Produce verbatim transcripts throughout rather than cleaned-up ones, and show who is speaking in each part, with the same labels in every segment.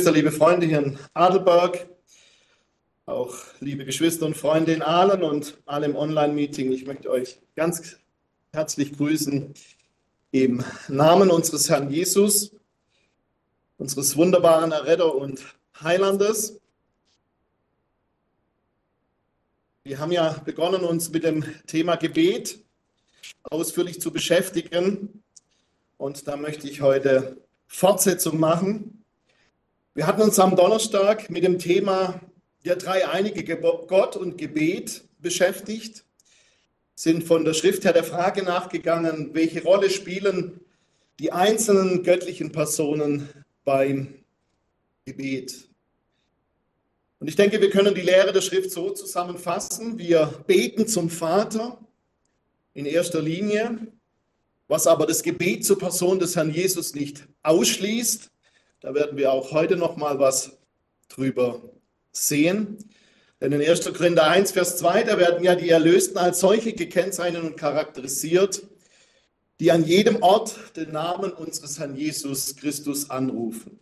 Speaker 1: Geschwister, liebe Freunde hier in Adelberg, auch liebe Geschwister und Freunde in Aalen und alle im Online-Meeting. Ich möchte euch ganz herzlich grüßen im Namen unseres Herrn Jesus, unseres wunderbaren Erretter und Heilandes. Wir haben ja begonnen, uns mit dem Thema Gebet ausführlich zu beschäftigen und da möchte ich heute Fortsetzung machen. Wir hatten uns am Donnerstag mit dem Thema der dreieinige Gott und Gebet beschäftigt, sind von der Schrift her der Frage nachgegangen, welche Rolle spielen die einzelnen göttlichen Personen beim Gebet. Und ich denke, wir können die Lehre der Schrift so zusammenfassen: Wir beten zum Vater in erster Linie, was aber das Gebet zur Person des Herrn Jesus nicht ausschließt. Da werden wir auch heute noch mal was drüber sehen. Denn in erster Korinther eins, Vers zwei, da werden ja die Erlösten als solche gekennzeichnet und charakterisiert, die an jedem Ort den Namen unseres Herrn Jesus Christus anrufen.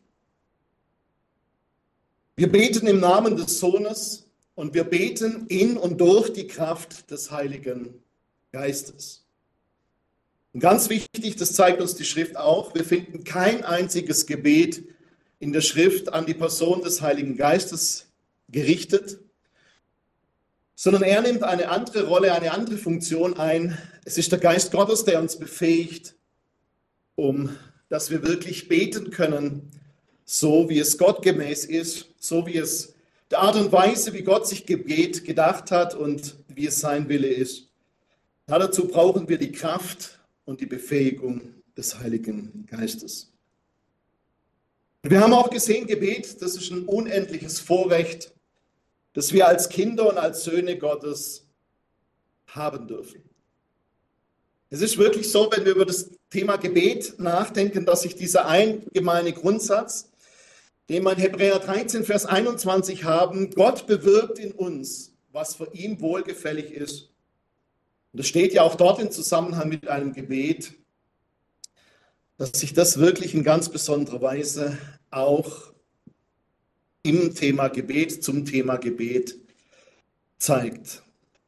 Speaker 1: Wir beten im Namen des Sohnes und wir beten in und durch die Kraft des Heiligen Geistes. Und ganz wichtig, das zeigt uns die Schrift auch, wir finden kein einziges Gebet in der Schrift an die Person des Heiligen Geistes gerichtet, sondern er nimmt eine andere Rolle, eine andere Funktion ein. Es ist der Geist Gottes, der uns befähigt, um dass wir wirklich beten können, so wie es gottgemäß ist, so wie es der Art und Weise, wie Gott sich Gebet gedacht hat und wie es sein Wille ist. Ja, dazu brauchen wir die Kraft und die Befähigung des Heiligen Geistes. Wir haben auch gesehen, Gebet, das ist ein unendliches Vorrecht, das wir als Kinder und als Söhne Gottes haben dürfen. Es ist wirklich so, wenn wir über das Thema Gebet nachdenken, dass sich dieser allgemeine Grundsatz, den wir in Hebräer dreizehn, Vers einundzwanzig haben, Gott bewirkt in uns, was für ihn wohlgefällig ist. Und das steht ja auch dort im Zusammenhang mit einem Gebet, dass sich das wirklich in ganz besonderer Weise auch im Thema Gebet, zum Thema Gebet zeigt.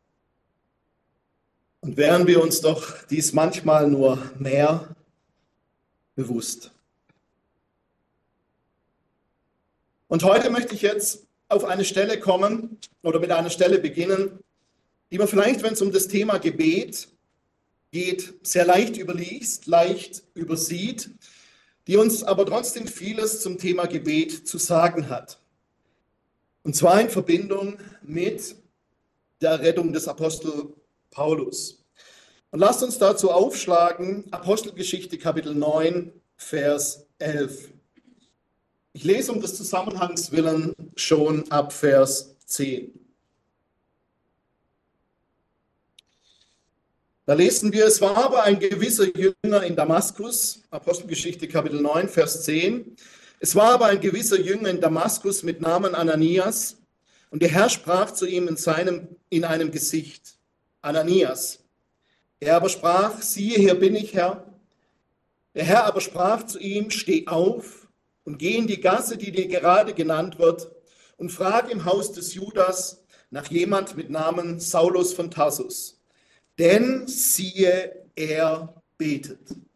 Speaker 1: Und wären wir uns doch dies manchmal nur mehr bewusst. Und heute möchte ich jetzt auf eine Stelle kommen oder mit einer Stelle beginnen, die man vielleicht, wenn es um das Thema Gebet geht, sehr leicht überliest, leicht übersieht, die uns aber trotzdem vieles zum Thema Gebet zu sagen hat. Und zwar in Verbindung mit der Rettung des Apostel Paulus. Und lasst uns dazu aufschlagen, Apostelgeschichte Kapitel neun, Vers elf. Ich lese um des Zusammenhangs willen schon ab Vers zehn. Da lesen wir, es war aber ein gewisser Jünger in Damaskus, Apostelgeschichte Kapitel neun, Vers zehn. Es war aber ein gewisser Jünger in Damaskus mit Namen Ananias, und der Herr sprach zu ihm in, seinem, in einem Gesicht, Ananias. Er aber sprach, siehe, hier bin ich, Herr. Der Herr aber sprach zu ihm, steh auf und geh in die Gasse, die dir gerade genannt wird, und frag im Haus des Judas nach jemand mit Namen Saulus von Tarsus. Denn siehe, er betet.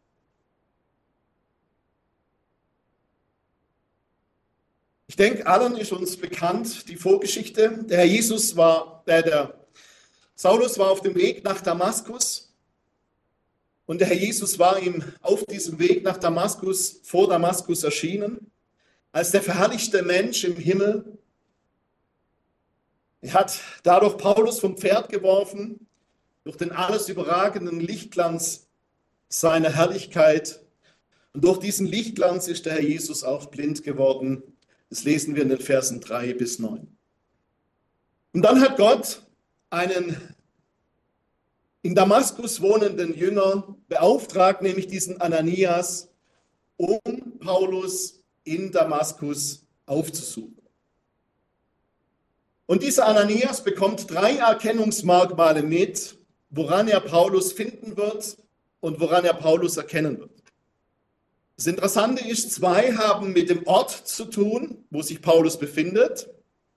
Speaker 1: Ich denke, allen ist uns bekannt die Vorgeschichte. Der Herr Jesus war, äh, der Saulus war auf dem Weg nach Damaskus und der Herr Jesus war ihm auf diesem Weg nach Damaskus, vor Damaskus erschienen, als der verherrlichte Mensch im Himmel. Er hat dadurch Paulus vom Pferd geworfen, durch den alles überragenden Lichtglanz seiner Herrlichkeit. Und durch diesen Lichtglanz ist der Herr Jesus auch blind geworden. Das lesen wir in den Versen drei bis neun. Und dann hat Gott einen in Damaskus wohnenden Jünger beauftragt, nämlich diesen Ananias, um Paulus in Damaskus aufzusuchen. Und dieser Ananias bekommt drei Erkennungsmerkmale mit, woran er Paulus finden wird und woran er Paulus erkennen wird. Das Interessante ist, zwei haben mit dem Ort zu tun, wo sich Paulus befindet.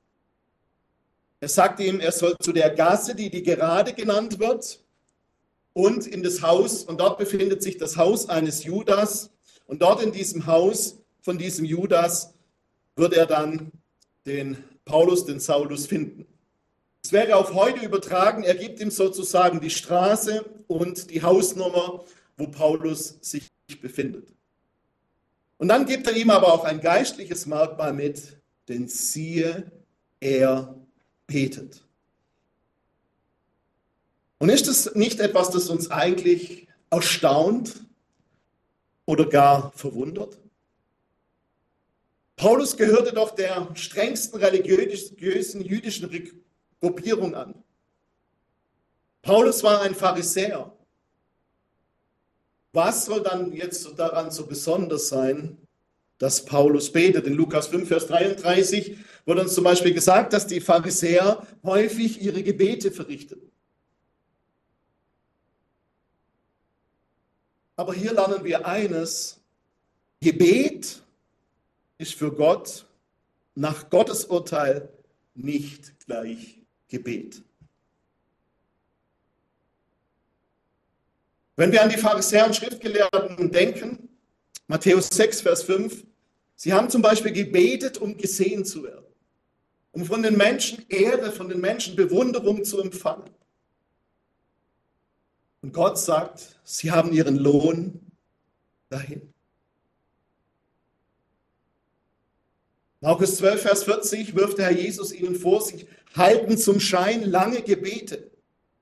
Speaker 1: Er sagt ihm, er soll zu der Gasse, die die Gerade genannt wird, und in das Haus, und dort befindet sich das Haus eines Judas, und dort in diesem Haus von diesem Judas wird er dann den Paulus, den Saulus finden. Es wäre auf heute übertragen, er gibt ihm sozusagen die Straße und die Hausnummer, wo Paulus sich befindet. Und dann gibt er ihm aber auch ein geistliches Merkmal mit, denn siehe, er betet. Und ist es nicht etwas, das uns eigentlich erstaunt oder gar verwundert? Paulus gehörte doch der strengsten religiösen jüdischen Gruppierung an. Paulus war ein Pharisäer. Was soll dann jetzt daran so besonders sein, dass Paulus betet? In Lukas fünf, Vers dreiunddreißig wird uns zum Beispiel gesagt, dass die Pharisäer häufig ihre Gebete verrichteten. Aber hier lernen wir eines: Gebet ist für Gott nach Gottes Urteil nicht gleich Gebet. Wenn wir an die Pharisäer und Schriftgelehrten denken, Matthäus sechs, Vers fünf, sie haben zum Beispiel gebetet, um gesehen zu werden, um von den Menschen Ehre, von den Menschen Bewunderung zu empfangen. Und Gott sagt, sie haben ihren Lohn dahin. Markus zwölf, Vers vierzig wirft der Herr Jesus ihnen vor, sich halten zum Schein lange Gebete,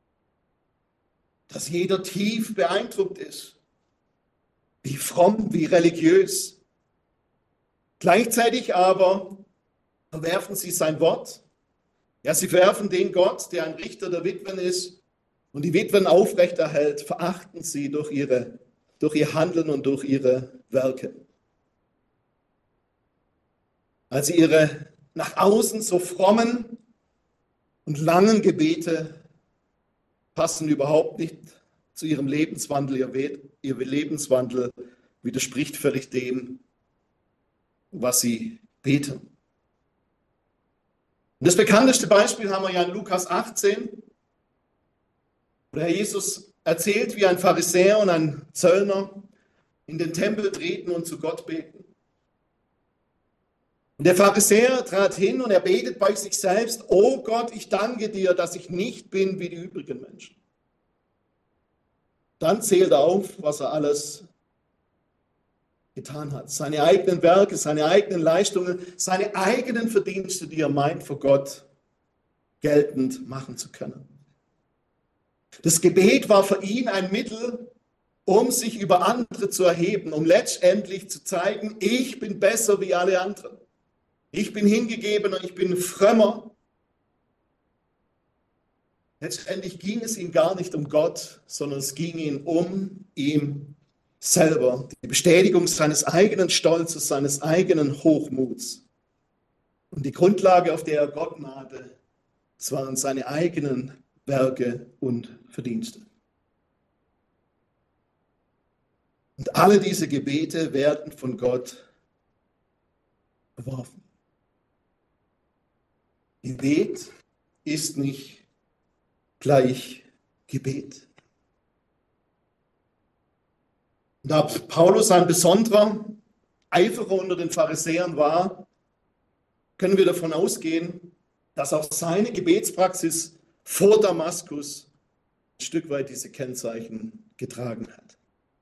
Speaker 1: dass jeder tief beeindruckt ist, wie fromm, wie religiös. Gleichzeitig aber verwerfen sie sein Wort. Ja, sie verwerfen den Gott, der ein Richter der Witwen ist und die Witwen aufrechterhält, verachten sie durch, ihre, durch ihr Handeln und durch ihre Werke. Als sie ihre nach außen so frommen und langen Gebete passen überhaupt nicht zu ihrem Lebenswandel. Ihr, ihr Lebenswandel widerspricht völlig dem, was sie beten. Und das bekannteste Beispiel haben wir ja in Lukas achtzehn, wo der Herr Jesus erzählt, wie ein Pharisäer und ein Zöllner in den Tempel treten und zu Gott beten. Und der Pharisäer trat hin und er betet bei sich selbst: Oh Gott, ich danke dir, dass ich nicht bin wie die übrigen Menschen. Dann zählt er auf, was er alles getan hat. Seine eigenen Werke, seine eigenen Leistungen, seine eigenen Verdienste, die er meint, vor Gott geltend machen zu können. Das Gebet war für ihn ein Mittel, um sich über andere zu erheben, um letztendlich zu zeigen, ich bin besser wie alle anderen. Ich bin hingegebener, ich bin frömmer. Letztendlich ging es ihm gar nicht um Gott, sondern es ging ihm um ihn selber. Die Bestätigung seines eigenen Stolzes, seines eigenen Hochmuts. Und die Grundlage, auf der er Gott nahte, das waren seine eigenen Werke und Verdienste. Und alle diese Gebete werden von Gott verworfen. Gebet ist nicht gleich Gebet. Und da Paulus ein besonderer Eiferer unter den Pharisäern war, können wir davon ausgehen, dass auch seine Gebetspraxis vor Damaskus ein Stück weit diese Kennzeichen getragen hat.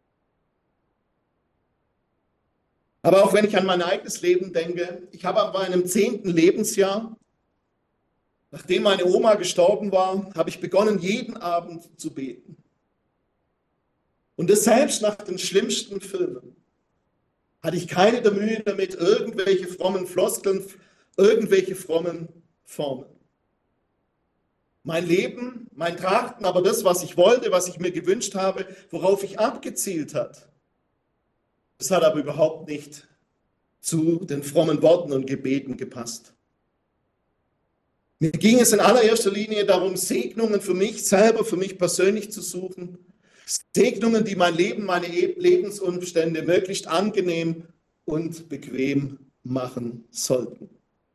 Speaker 1: Aber auch wenn ich an mein eigenes Leben denke, ich habe an meinem zehnten Lebensjahr, nachdem meine Oma gestorben war, habe ich begonnen, jeden Abend zu beten. Und das selbst nach den schlimmsten Filmen hatte ich keine der Mühe damit, irgendwelche frommen Floskeln, irgendwelche frommen Formen. Mein Leben, mein Trachten, aber das, was ich wollte, was ich mir gewünscht habe, worauf ich abgezielt hat, das hat aber überhaupt nicht zu den frommen Worten und Gebeten gepasst. Mir ging es in allererster Linie darum, Segnungen für mich selber, für mich persönlich zu suchen, Segnungen, die mein Leben, meine Lebensumstände möglichst angenehm und bequem machen sollten.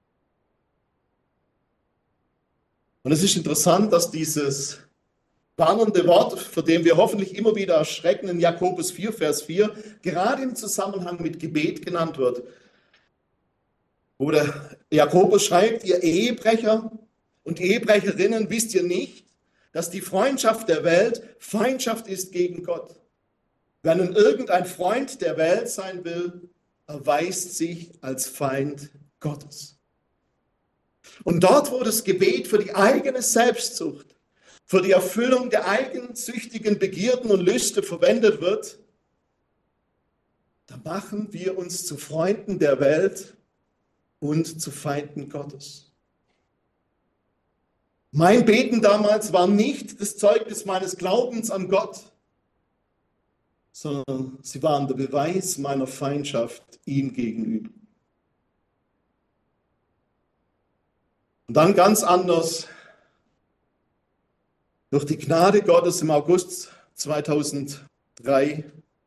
Speaker 1: Und es ist interessant, dass dieses warnende Wort, vor dem wir hoffentlich immer wieder erschrecken, in Jakobus vier, Vers vier, gerade im Zusammenhang mit Gebet genannt wird. Wo der Jakobus schreibt, ihr Ehebrecher und Ehebrecherinnen, wisst ihr nicht, dass die Freundschaft der Welt Feindschaft ist gegen Gott. Wer nun irgendein Freund der Welt sein will, erweist sich als Feind Gottes. Und dort, wo das Gebet für die eigene Selbstsucht, für die Erfüllung der eigensüchtigen Begierden und Lüste verwendet wird, da machen wir uns zu Freunden der Welt und zu Feinden Gottes. Mein Beten damals war nicht das Zeugnis meines Glaubens an Gott, sondern sie waren der Beweis meiner Feindschaft ihm gegenüber. Und dann ganz anders, durch die Gnade Gottes im August zweitausenddrei,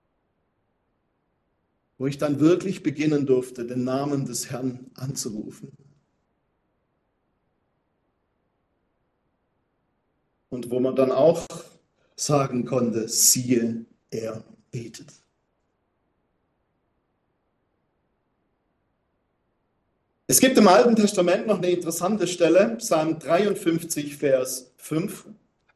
Speaker 1: wo ich dann wirklich beginnen durfte, den Namen des Herrn anzurufen. Und wo man dann auch sagen konnte, siehe, er betet. Es gibt im Alten Testament noch eine interessante Stelle, Psalm dreiundfünfzig, Vers fünf.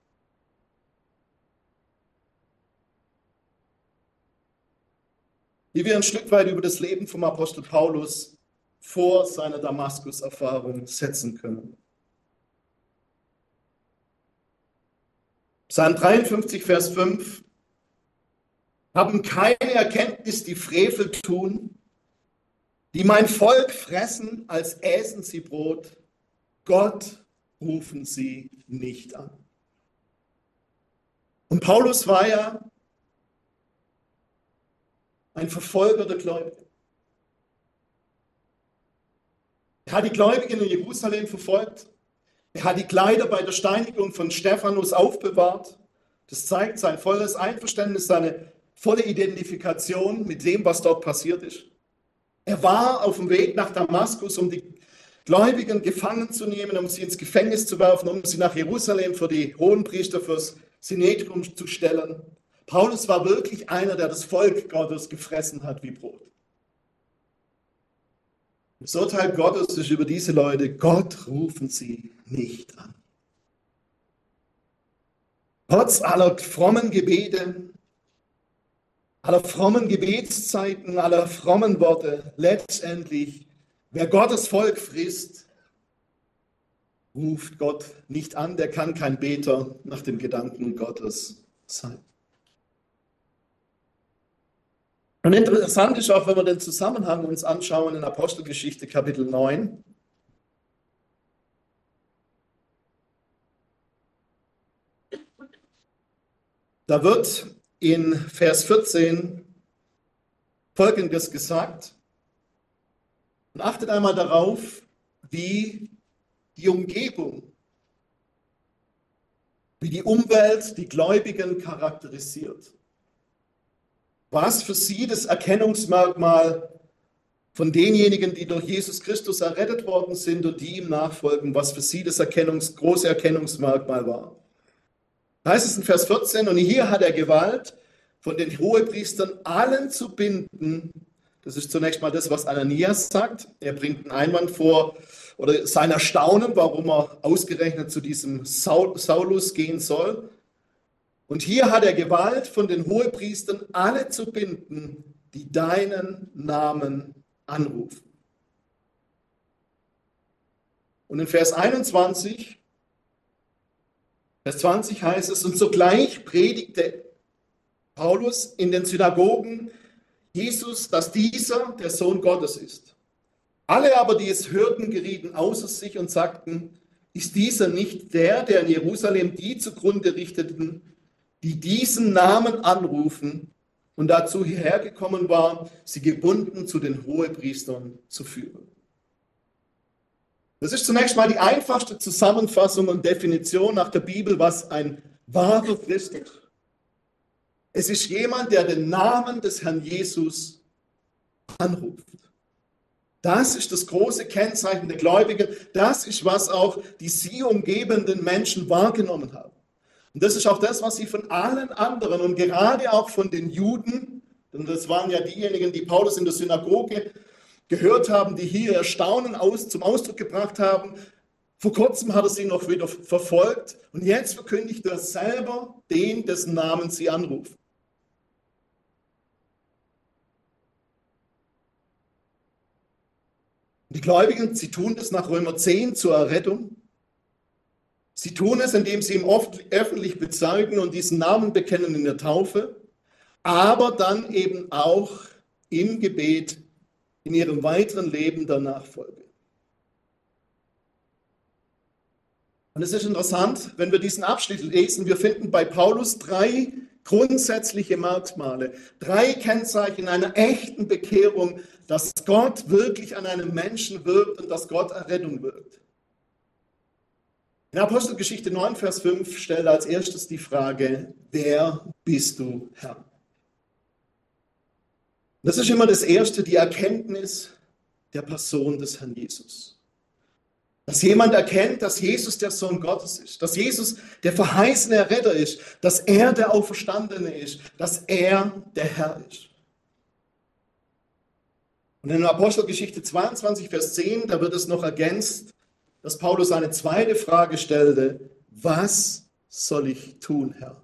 Speaker 1: Wie wir ein Stück weit über das Leben vom Apostel Paulus vor seiner Damaskus-Erfahrung setzen können. Psalm dreiundfünfzig, Vers fünf. Haben keine Erkenntnis, die Frevel tun, die mein Volk fressen, als äßen sie Brot. Gott rufen sie nicht an. Und Paulus war ja ein Verfolger der Gläubigen. Er hat die Gläubigen in Jerusalem verfolgt. Er hat die Kleider bei der Steinigung von Stephanus aufbewahrt. Das zeigt sein volles Einverständnis, seine volle Identifikation mit dem, was dort passiert ist. Er war auf dem Weg nach Damaskus, um die Gläubigen gefangen zu nehmen, um sie ins Gefängnis zu werfen, um sie nach Jerusalem für die Hohenpriester, fürs Synedrium zu stellen. Paulus war wirklich einer, der das Volk Gottes gefressen hat wie Brot. Das Urteil Gottes ist über diese Leute: Gott rufen sie nicht an. Trotz aller frommen Gebete, aller frommen Gebetszeiten, aller frommen Worte, letztendlich, wer Gottes Volk frisst, ruft Gott nicht an, der kann kein Beter nach dem Gedanken Gottes sein. Und interessant ist auch, wenn wir den Zusammenhang uns anschauen in Apostelgeschichte Kapitel neun. Da wird in Vers vierzehn Folgendes gesagt. Und achtet einmal darauf, wie die Umgebung, wie die Umwelt die Gläubigen charakterisiert. Was für sie das Erkennungsmerkmal von denjenigen, die durch Jesus Christus errettet worden sind und die ihm nachfolgen, was für sie das Erkennungs-, große Erkennungsmerkmal war. Da heißt es in Vers vierzehn, und hier hat er Gewalt, von den Hohepriestern allen zu binden. Das ist zunächst mal das, was Ananias sagt. Er bringt einen Einwand vor oder sein Erstaunen, warum er ausgerechnet zu diesem Saul, Saulus gehen soll. Und hier hat er Gewalt, von den Hohepriestern alle zu binden, die deinen Namen anrufen. Und in Vers einundzwanzig, Vers zwanzig heißt es, und sogleich predigte Paulus in den Synagogen Jesus, dass dieser der Sohn Gottes ist. Alle aber, die es hörten, gerieten außer sich und sagten, ist dieser nicht der, der in Jerusalem die zugrunde richteten, die diesen Namen anrufen und dazu hierher gekommen war, sie gebunden zu den Hohepriestern zu führen. Das ist zunächst mal die einfachste Zusammenfassung und Definition nach der Bibel, was ein wahrer Christ ist. Es ist jemand, der den Namen des Herrn Jesus anruft. Das ist das große Kennzeichen der Gläubigen. Das ist, was auch die sie umgebenden Menschen wahrgenommen haben. Und das ist auch das, was sie von allen anderen und gerade auch von den Juden, denn das waren ja diejenigen, die Paulus in der Synagoge gehört haben, die hier ihr Staunen aus, zum Ausdruck gebracht haben. Vor kurzem hat er sie noch wieder verfolgt und jetzt verkündigt er selber den, dessen Namen sie anrufen. Die Gläubigen, sie tun das nach Römer zehn zur Errettung. Sie tun es, indem sie ihn oft öffentlich bezeugen und diesen Namen bekennen in der Taufe, aber dann eben auch im Gebet in ihrem weiteren Leben der Nachfolge. Und es ist interessant, wenn wir diesen Abschnitt lesen, wir finden bei Paulus drei grundsätzliche Merkmale, drei Kennzeichen einer echten Bekehrung, dass Gott wirklich an einem Menschen wirkt und dass Gott Errettung wirkt. In Apostelgeschichte neun, Vers fünf stellt als erstes die Frage, wer bist du, Herr? Das ist immer das Erste, die Erkenntnis der Person des Herrn Jesus. Dass jemand erkennt, dass Jesus der Sohn Gottes ist, dass Jesus der verheißene Retter ist, dass er der Auferstandene ist, dass er der Herr ist. Und in Apostelgeschichte zweiundzwanzig, Vers zehn, da wird es noch ergänzt, dass Paulus eine zweite Frage stellte, was soll ich tun, Herr?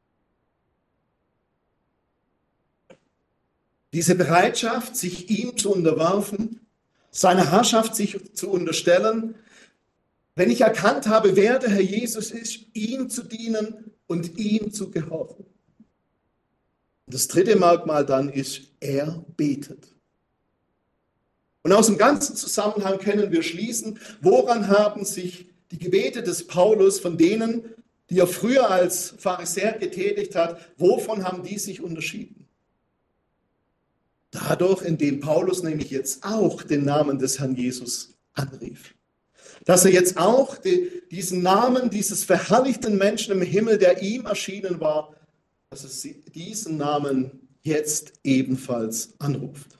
Speaker 1: Diese Bereitschaft, sich ihm zu unterwerfen, seiner Herrschaft sich zu unterstellen, wenn ich erkannt habe, wer der Herr Jesus ist, ihm zu dienen und ihm zu gehorchen. Das dritte Merkmal dann ist, er betet. Und aus dem ganzen Zusammenhang können wir schließen, woran haben sich die Gebete des Paulus von denen, die er früher als Pharisäer getätigt hat, wovon haben die sich unterschieden? Dadurch, indem Paulus nämlich jetzt auch den Namen des Herrn Jesus anrief. Dass er jetzt auch die, diesen Namen dieses verherrlichten Menschen im Himmel, der ihm erschienen war, dass er diesen Namen jetzt ebenfalls anruft.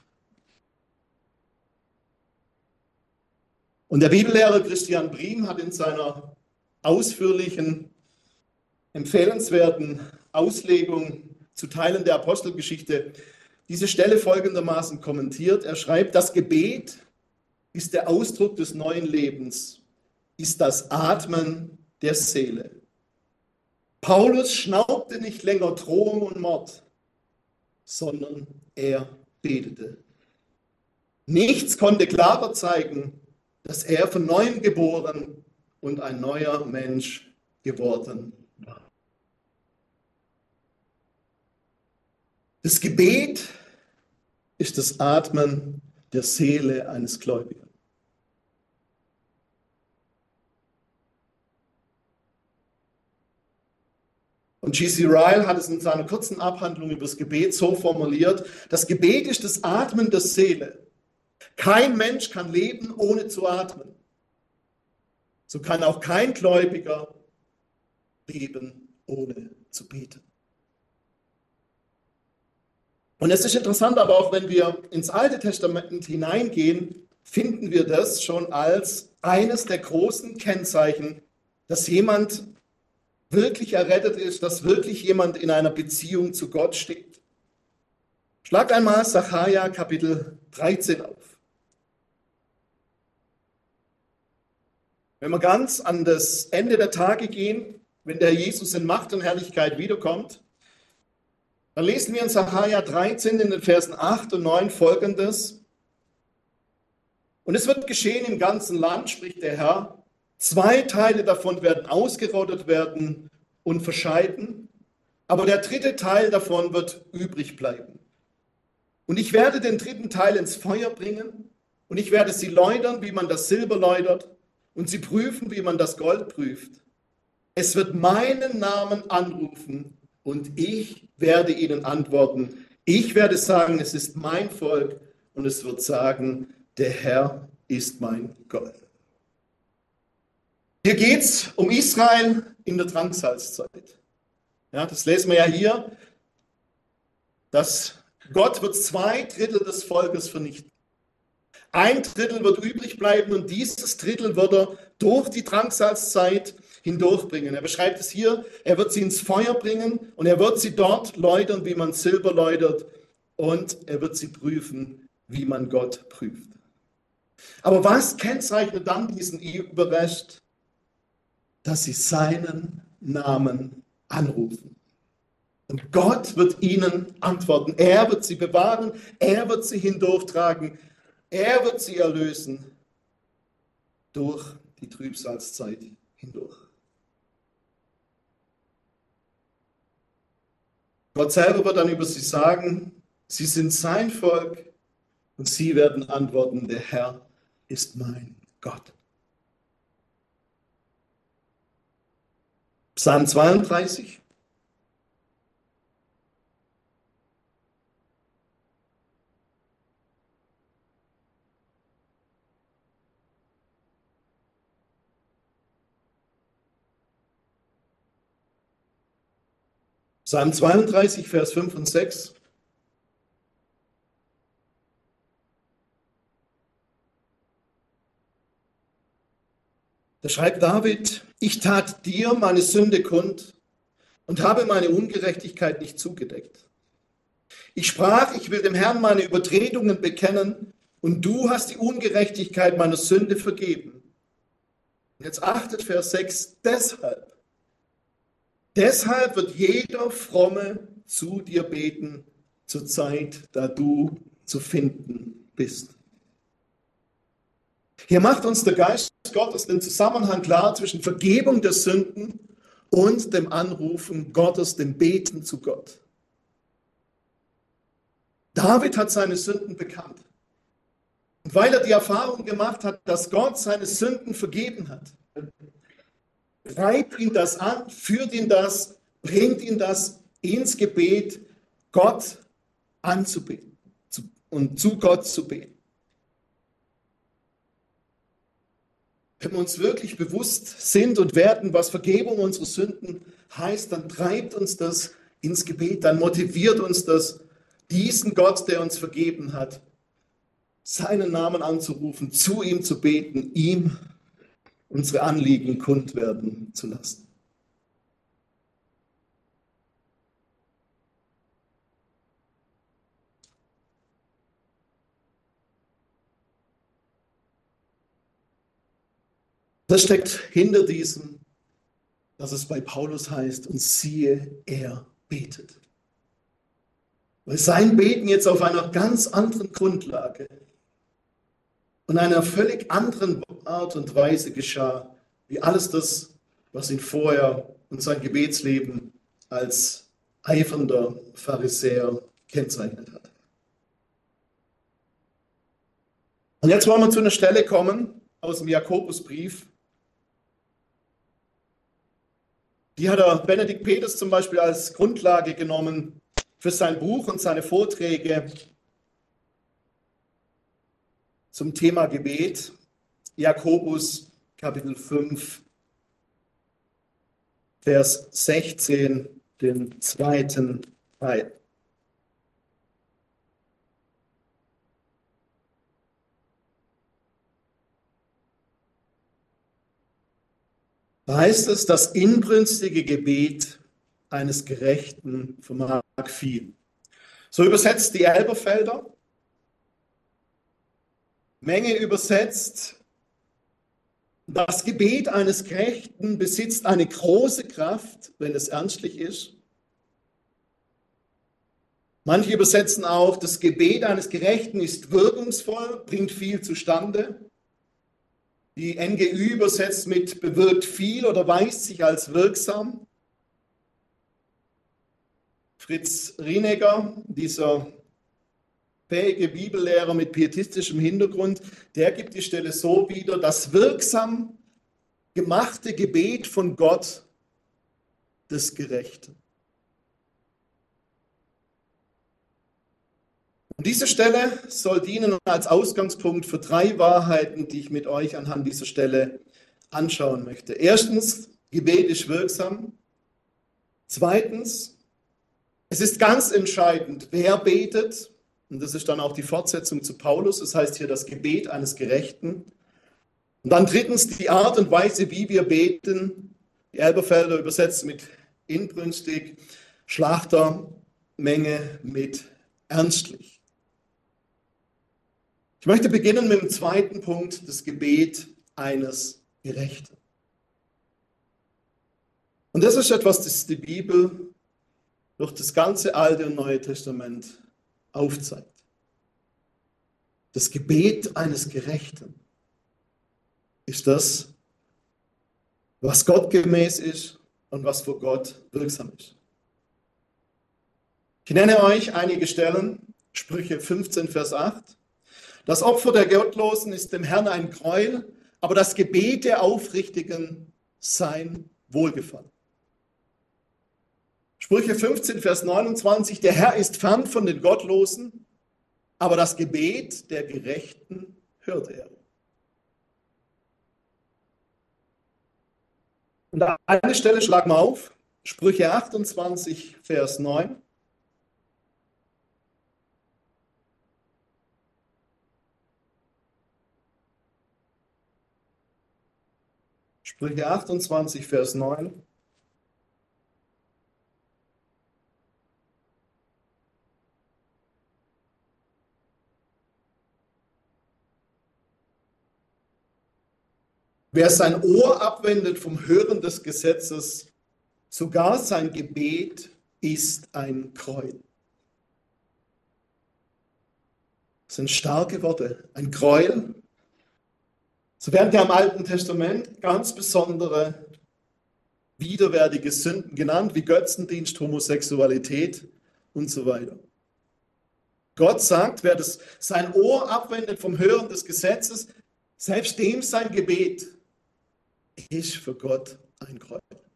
Speaker 1: Und der Bibellehrer Christian Briem hat in seiner ausführlichen, empfehlenswerten Auslegung zu Teilen der Apostelgeschichte diese Stelle folgendermaßen kommentiert. Er schreibt, das Gebet ist der Ausdruck des neuen Lebens, ist das Atmen der Seele. Paulus schnaubte nicht länger Drohung und Mord, sondern er betete. Nichts konnte klarer zeigen, dass er von neuem geboren und ein neuer Mensch geworden war. Das Gebet ist das Atmen der Seele eines Gläubigen. Und G C Ryle hat es in seiner kurzen Abhandlung über das Gebet so formuliert, das Gebet ist das Atmen der Seele. Kein Mensch kann leben, ohne zu atmen. So kann auch kein Gläubiger leben, ohne zu beten. Und es ist interessant, aber auch wenn wir ins Alte Testament hineingehen, finden wir das schon als eines der großen Kennzeichen, dass jemand wirklich errettet ist, dass wirklich jemand in einer Beziehung zu Gott steht. Schlagt einmal Sacharja Kapitel dreizehn auf. Wenn wir ganz an das Ende der Tage gehen, wenn der Jesus in Macht und Herrlichkeit wiederkommt, dann lesen wir in Sacharja dreizehn in den Versen acht und neun folgendes. Und es wird geschehen im ganzen Land, spricht der Herr, zwei Teile davon werden ausgerottet werden und verscheiden, aber der dritte Teil davon wird übrig bleiben. Und ich werde den dritten Teil ins Feuer bringen und ich werde sie läutern, wie man das Silber läutert, und sie prüfen, wie man das Gold prüft. Es wird meinen Namen anrufen und ich werde ihnen antworten. Ich werde sagen, es ist mein Volk und es wird sagen, der Herr ist mein Gott. Hier geht es um Israel in der Drangsalzzeit. Ja, das lesen wir ja hier. dass Gott wird zwei Drittel des Volkes vernichten. Ein Drittel wird übrig bleiben und dieses Drittel wird er durch die Drangsalzzeit hindurchbringen. Er beschreibt es hier, er wird sie ins Feuer bringen und er wird sie dort läutern, wie man Silber läutert, und er wird sie prüfen, wie man Gott prüft. Aber was kennzeichnet dann diesen Überrest? Dass sie seinen Namen anrufen. Und Gott wird ihnen antworten. Er wird sie bewahren, er wird sie hindurchtragen, er wird sie erlösen durch die Trübsalzeit hindurch. Gott selber wird dann über sie sagen, sie sind sein Volk und sie werden antworten, der Herr ist mein Gott. Psalm zweiunddreißig. Psalm zweiunddreißig, Vers fünf und sechs. Da schreibt David, ich tat dir meine Sünde kund und habe meine Ungerechtigkeit nicht zugedeckt. Ich sprach, ich will dem Herrn meine Übertretungen bekennen und du hast die Ungerechtigkeit meiner Sünde vergeben. Und jetzt achtet Vers sechs, deshalb, deshalb wird jeder Fromme zu dir beten zur Zeit, da du zu finden bist. Hier macht uns der Geist Gottes den Zusammenhang klar zwischen Vergebung der Sünden und dem Anrufen Gottes, dem Beten zu Gott. David hat seine Sünden bekannt. Und weil er die Erfahrung gemacht hat, dass Gott seine Sünden vergeben hat, treibt ihn das an, führt ihn das, bringt ihn das ins Gebet, Gott anzubeten und zu Gott zu beten. Wenn wir uns wirklich bewusst sind und werden, was Vergebung unserer Sünden heißt, dann treibt uns das ins Gebet, dann motiviert uns das, diesen Gott, der uns vergeben hat, seinen Namen anzurufen, zu ihm zu beten, ihm unsere Anliegen kund werden zu lassen. Das steckt hinter diesem, dass es bei Paulus heißt, und siehe, er betet. Weil sein Beten jetzt auf einer ganz anderen Grundlage und einer völlig anderen Art und Weise geschah, wie alles das, was ihn vorher und sein Gebetsleben als eifernder Pharisäer kennzeichnet hat. Und jetzt wollen wir zu einer Stelle kommen aus dem Jakobusbrief. Die hat der Benedikt Peters zum Beispiel als Grundlage genommen für sein Buch und seine Vorträge zum Thema Gebet. Jakobus Kapitel fünf, Vers sechzehn, den zweiten Teil. Da heißt es, das inbrünstige Gebet eines Gerechten vermag viel. So übersetzt die Elberfelder. Menge übersetzt, das Gebet eines Gerechten besitzt eine große Kraft, wenn es ernstlich ist. Manche übersetzen auch, das Gebet eines Gerechten ist wirkungsvoll, bringt viel zustande. Die N G Ü übersetzt mit bewirkt viel oder weist sich als wirksam. Fritz Rienegger, dieser fähige Bibellehrer mit pietistischem Hintergrund, der gibt die Stelle so wieder, das wirksam gemachte Gebet von Gott des Gerechten. Und diese Stelle soll dienen als Ausgangspunkt für drei Wahrheiten, die ich mit euch anhand dieser Stelle anschauen möchte. Erstens, Gebet ist wirksam. Zweitens, Es ist ganz entscheidend, wer betet. Und das ist dann auch die Fortsetzung zu Paulus. Das heißt hier das Gebet eines Gerechten. Und dann drittens die Art und Weise, wie wir beten. Die Elberfelder übersetzt mit inbrünstig, Schlachtermenge mit ernstlich. Ich möchte beginnen mit dem zweiten Punkt, das Gebet eines Gerechten. Und das ist etwas, das die Bibel durch das ganze Alte und Neue Testament aufzeigt. Das Gebet eines Gerechten ist das, was gottgemäß ist und was vor Gott wirksam ist. Ich nenne euch einige Stellen, Sprüche fünfzehn, Vers acht. Das Opfer der Gottlosen ist dem Herrn ein Gräuel, aber das Gebet der Aufrichtigen sein Wohlgefallen. Sprüche fünfzehn, Vers neunundzwanzig, der Herr ist fern von den Gottlosen, aber das Gebet der Gerechten hört er. Und eine Stelle schlagen wir auf, Sprüche achtundzwanzig, Vers neun. Sprüche achtundzwanzig, Vers neun. Wer sein Ohr abwendet vom Hören des Gesetzes, sogar sein Gebet ist ein Gräuel. Das sind starke Worte. Ein Gräuel. So werden ja im Alten Testament ganz besondere, widerwärtige Sünden genannt, wie Götzendienst, Homosexualität und so weiter. Gott sagt, wer das, sein Ohr abwendet vom Hören des Gesetzes, selbst dem sein Gebet ist für Gott ein Gräuel.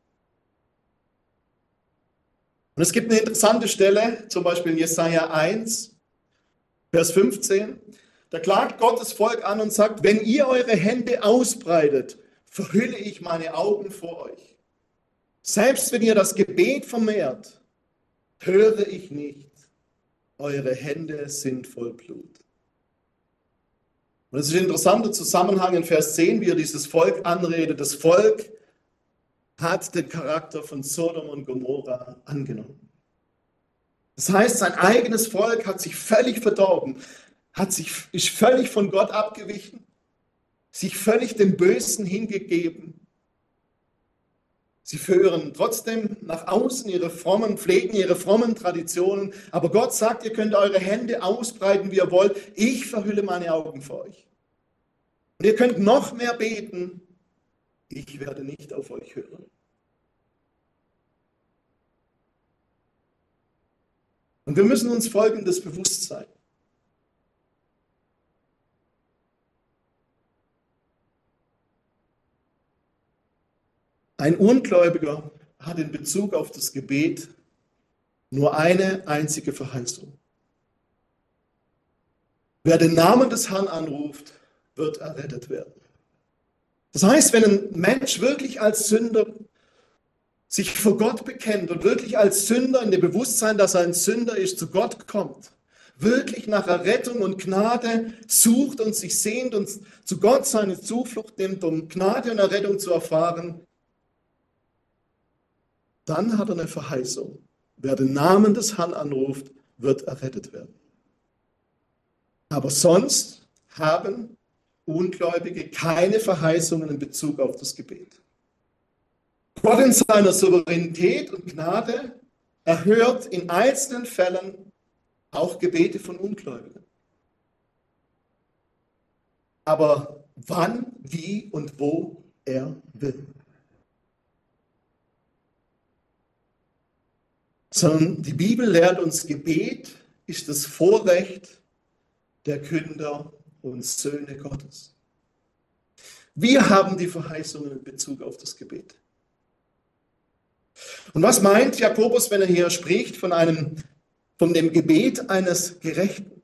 Speaker 1: Und es gibt eine interessante Stelle, zum Beispiel in Jesaja eins, Vers fünfzehn. Da klagt Gottes Volk an und sagt, wenn ihr eure Hände ausbreitet, verhülle ich meine Augen vor euch. Selbst wenn ihr das Gebet vermehrt, höre ich nicht. Eure Hände sind voll Blut. Und es ist ein interessanter Zusammenhang in Vers zehn, wie er dieses Volk anredet. Das Volk hat den Charakter von Sodom und Gomorra angenommen. Das heißt, sein eigenes Volk hat sich völlig verdorben, hat sich, ist völlig von Gott abgewichen, sich völlig dem Bösen hingegeben. Sie führen trotzdem nach außen ihre frommen, pflegen ihre frommen Traditionen, aber Gott sagt, ihr könnt eure Hände ausbreiten, wie ihr wollt, ich verhülle meine Augen vor euch. Und ihr könnt noch mehr beten, ich werde nicht auf euch hören. Und wir müssen uns Folgendes bewusst sein. Ein Ungläubiger hat in Bezug auf das Gebet nur eine einzige Verheißung. Wer den Namen des Herrn anruft, wird errettet werden. Das heißt, wenn ein Mensch wirklich als Sünder sich vor Gott bekennt und wirklich als Sünder in dem Bewusstsein, dass er ein Sünder ist, zu Gott kommt, wirklich nach Errettung und Gnade sucht und sich sehnt und zu Gott seine Zuflucht nimmt, um Gnade und Errettung zu erfahren, dann hat er eine Verheißung. Wer den Namen des Herrn anruft, wird errettet werden. Aber sonst haben Ungläubige keine Verheißungen in Bezug auf das Gebet. Gott in seiner Souveränität und Gnade erhört in einzelnen Fällen auch Gebete von Ungläubigen. Aber wann, wie und wo er will. Sondern die Bibel lehrt uns, Gebet ist das Vorrecht der Kinder und Söhne Gottes. Wir haben die Verheißungen in Bezug auf das Gebet. Und was meint Jakobus, wenn er hier spricht von einem, von dem Gebet eines Gerechten?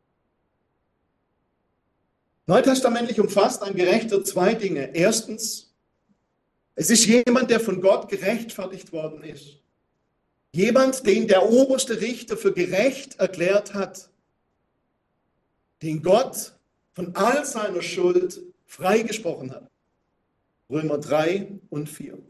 Speaker 1: Neutestamentlich umfasst ein Gerechter zwei Dinge. Erstens, es ist jemand, der von Gott gerechtfertigt worden ist. Jemand, den der oberste Richter für gerecht erklärt hat, den Gott von all seiner Schuld freigesprochen hat. Römer drei und vier.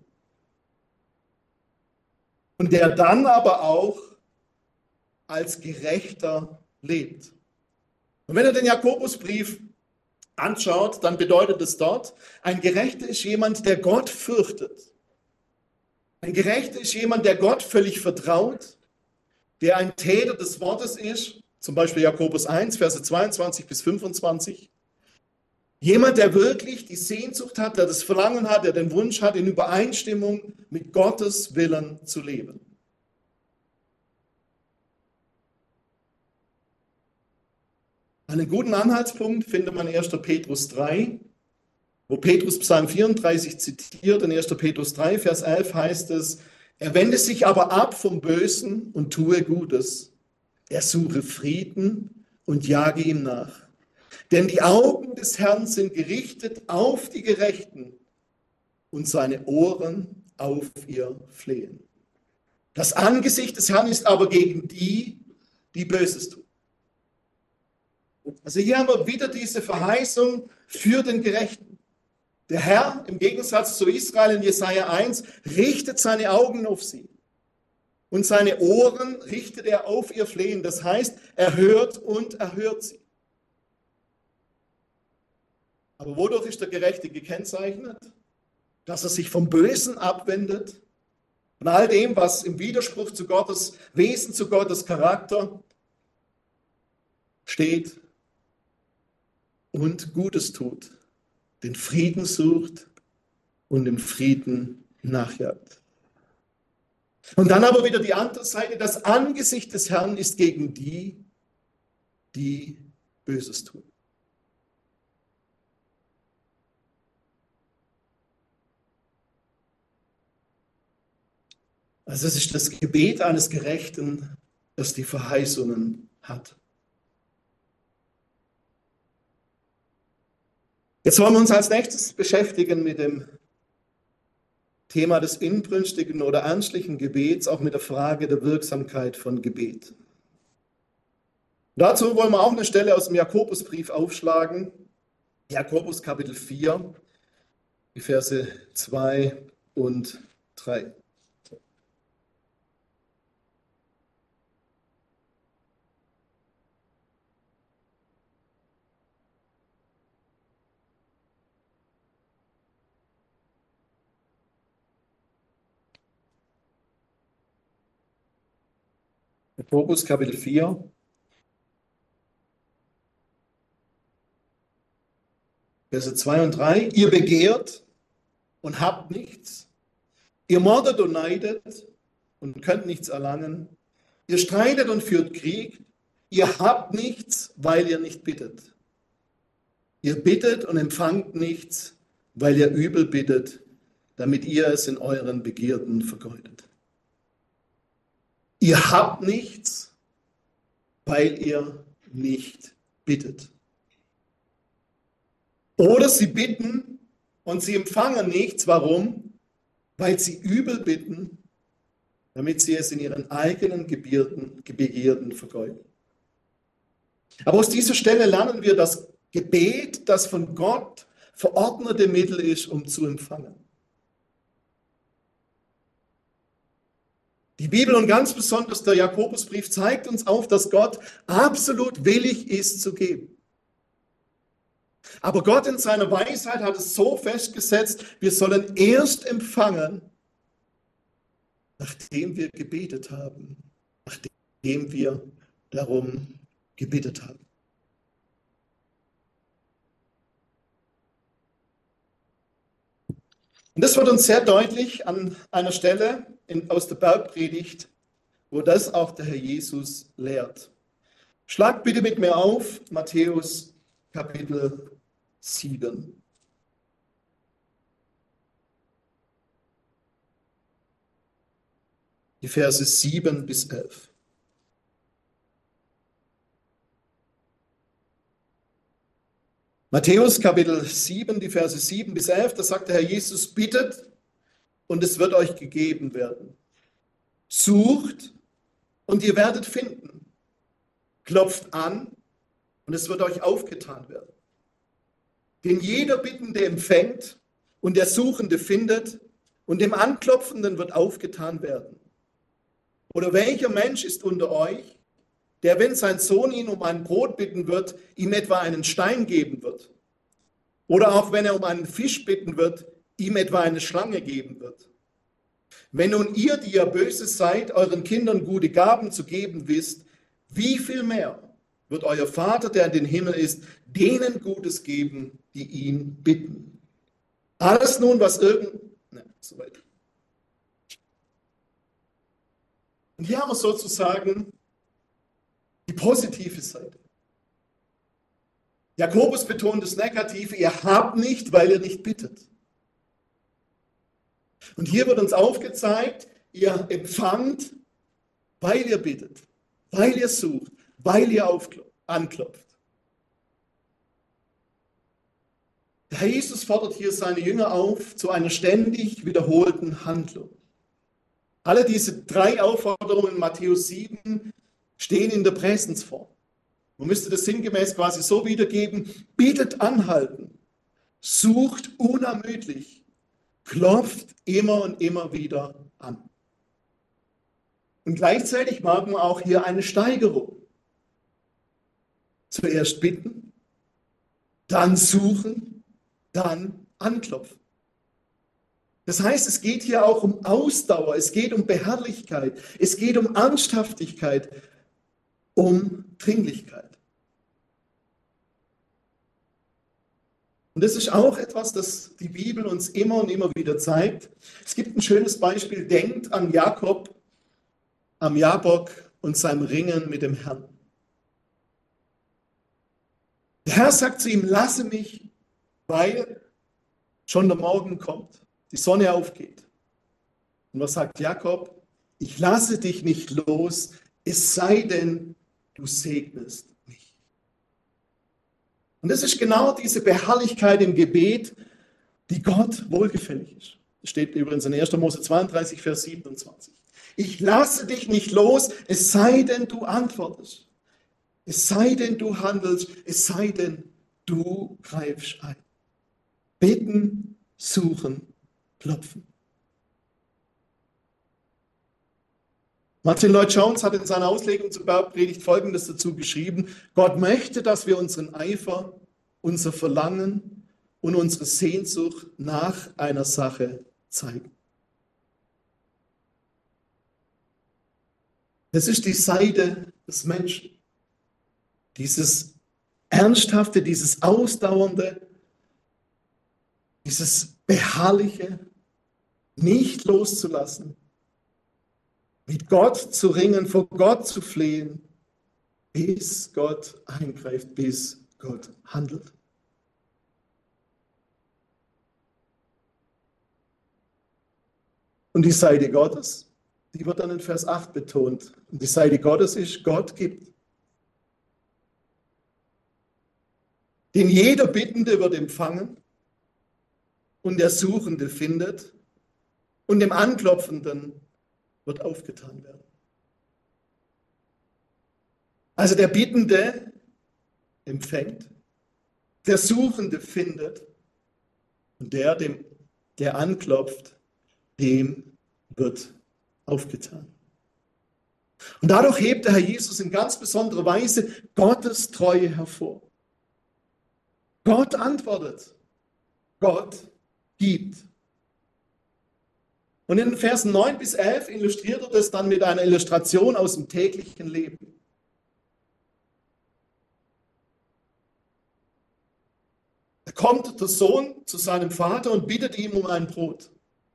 Speaker 1: Und der dann aber auch als Gerechter lebt. Und wenn ihr den Jakobusbrief anschaut, dann bedeutet es dort, ein Gerechter ist jemand, der Gott fürchtet. Ein Gerechter ist jemand, der Gott völlig vertraut, der ein Täter des Wortes ist, zum Beispiel Jakobus eins, Verse zweiundzwanzig bis fünfundzwanzig. Jemand, der wirklich die Sehnsucht hat, der das Verlangen hat, der den Wunsch hat, in Übereinstimmung mit Gottes Willen zu leben. Einen guten Anhaltspunkt findet man in erster Petrus drei, wo Petrus Psalm vierunddreißig zitiert. In erster Petrus drei, Vers elf heißt es, er wende sich aber ab vom Bösen und tue Gutes. Er suche Frieden und jage ihm nach. Denn die Augen des Herrn sind gerichtet auf die Gerechten und seine Ohren auf ihr Flehen. Das Angesicht des Herrn ist aber gegen die, die Böses tun. Also hier haben wir wieder diese Verheißung für den Gerechten. Der Herr, im Gegensatz zu Israel in Jesaja eins, richtet seine Augen auf sie. Und seine Ohren richtet er auf ihr Flehen. Das heißt, er hört und erhört sie. Aber wodurch ist der Gerechte gekennzeichnet? Dass er sich vom Bösen abwendet, von all dem, was im Widerspruch zu Gottes Wesen, zu Gottes Charakter steht und Gutes tut, den Frieden sucht und dem Frieden nachjagt. Und dann aber wieder die andere Seite, das Angesicht des Herrn ist gegen die, die Böses tun. Also es ist das Gebet eines Gerechten, das die Verheißungen hat. Jetzt wollen wir uns als nächstes beschäftigen mit dem Thema des inbrünstigen oder ernstlichen Gebets, auch mit der Frage der Wirksamkeit von Gebet. Dazu wollen wir auch eine Stelle aus dem Jakobusbrief aufschlagen, Jakobus Kapitel vier, die Verse zwei und drei. Jakobus Kapitel vier, Verse zwei und drei. Ihr begehrt und habt nichts. Ihr mordet und neidet und könnt nichts erlangen. Ihr streitet und führt Krieg. Ihr habt nichts, weil ihr nicht bittet. Ihr bittet und empfangt nichts, weil ihr übel bittet, damit ihr es in euren Begierden vergeudet. Ihr habt nichts, weil ihr nicht bittet. Oder sie bitten und sie empfangen nichts. Warum? Weil sie übel bitten, damit sie es in ihren eigenen Gebierden, Begierden vergeuden. Aber aus dieser Stelle lernen wir, dass Gebet das von Gott verordnete Mittel ist, um zu empfangen. Die Bibel und ganz besonders der Jakobusbrief zeigt uns auf, dass Gott absolut willig ist zu geben. Aber Gott in seiner Weisheit hat es so festgesetzt, wir sollen erst empfangen, nachdem wir gebetet haben, nachdem wir darum gebetet haben. Und das wird uns sehr deutlich an einer Stelle in, aus der Bergpredigt, wo das auch der Herr Jesus lehrt. Schlagt bitte mit mir auf, Matthäus Kapitel sieben. Die Verse sieben bis elf. Matthäus Kapitel sieben, die Verse sieben bis elf, da sagt der Herr Jesus, bittet und es wird euch gegeben werden. Sucht und ihr werdet finden. Klopft an und es wird euch aufgetan werden. Denn jeder Bittende empfängt und der Suchende findet und dem Anklopfenden wird aufgetan werden. Oder welcher Mensch ist unter euch, der, wenn sein Sohn ihn um ein Brot bitten wird, ihm etwa einen Stein geben wird? Oder auch wenn er um einen Fisch bitten wird, ihm etwa eine Schlange geben wird? Wenn nun ihr, die ihr böse seid, euren Kindern gute Gaben zu geben wisst, wie viel mehr wird euer Vater, der in den Himmel ist, denen Gutes geben, die ihn bitten? Alles nun, was irgend... Ne, so weiter. Und hier haben wir sozusagen die positive Seite. Jakobus betont das Negative, ihr habt nicht, weil ihr nicht bittet. Und hier wird uns aufgezeigt, ihr empfangt, weil ihr bittet, weil ihr sucht, weil ihr anklopft. Der Herr Jesus fordert hier seine Jünger auf zu einer ständig wiederholten Handlung. Alle diese drei Aufforderungen in Matthäus sieben stehen in der Präsensform. Man müsste das sinngemäß quasi so wiedergeben: Bittet anhalten, sucht unermüdlich, klopft immer und immer wieder an. Und gleichzeitig merken wir auch hier eine Steigerung. Zuerst bitten, dann suchen, dann anklopfen. Das heißt, es geht hier auch um Ausdauer, es geht um Beharrlichkeit, es geht um Ernsthaftigkeit, um Dringlichkeit. Und das ist auch etwas, das die Bibel uns immer und immer wieder zeigt. Es gibt ein schönes Beispiel: Denkt an Jakob am Jabok und seinem Ringen mit dem Herrn. Der Herr sagt zu ihm: Lasse mich, weil schon der Morgen kommt, die Sonne aufgeht. Und was sagt Jakob? Ich lasse dich nicht los, es sei denn, du segnest mich. Und das ist genau diese Beharrlichkeit im Gebet, die Gott wohlgefällig ist. Das steht übrigens in erster Mose zweiunddreißig, Vers siebenundzwanzig. Ich lasse dich nicht los, es sei denn, du antwortest. Es sei denn, du handelst, es sei denn, du greifst ein. Beten, suchen, klopfen. Martin Lloyd-Jones hat in seiner Auslegung zur Bergpredigt Folgendes dazu geschrieben: Gott möchte, dass wir unseren Eifer, unser Verlangen und unsere Sehnsucht nach einer Sache zeigen. Das ist die Seite des Menschen. Dieses Ernsthafte, dieses Ausdauernde, dieses Beharrliche, nicht loszulassen, mit Gott zu ringen, vor Gott zu flehen, bis Gott eingreift, bis Gott handelt. Und die Seite Gottes, die wird dann in Vers acht betont. Und die Seite Gottes ist: Gott gibt. Denn jeder Bittende wird empfangen und der Suchende findet und dem Anklopfenden wird aufgetan werden. Also der Bittende empfängt, der Suchende findet und der, dem, der anklopft, dem wird aufgetan. Und dadurch hebt der Herr Jesus in ganz besonderer Weise Gottes Treue hervor. Gott antwortet, Gott gibt. Und in den Versen neun bis elf illustriert er das dann mit einer Illustration aus dem täglichen Leben. Da kommt der Sohn zu seinem Vater und bittet ihm um ein Brot.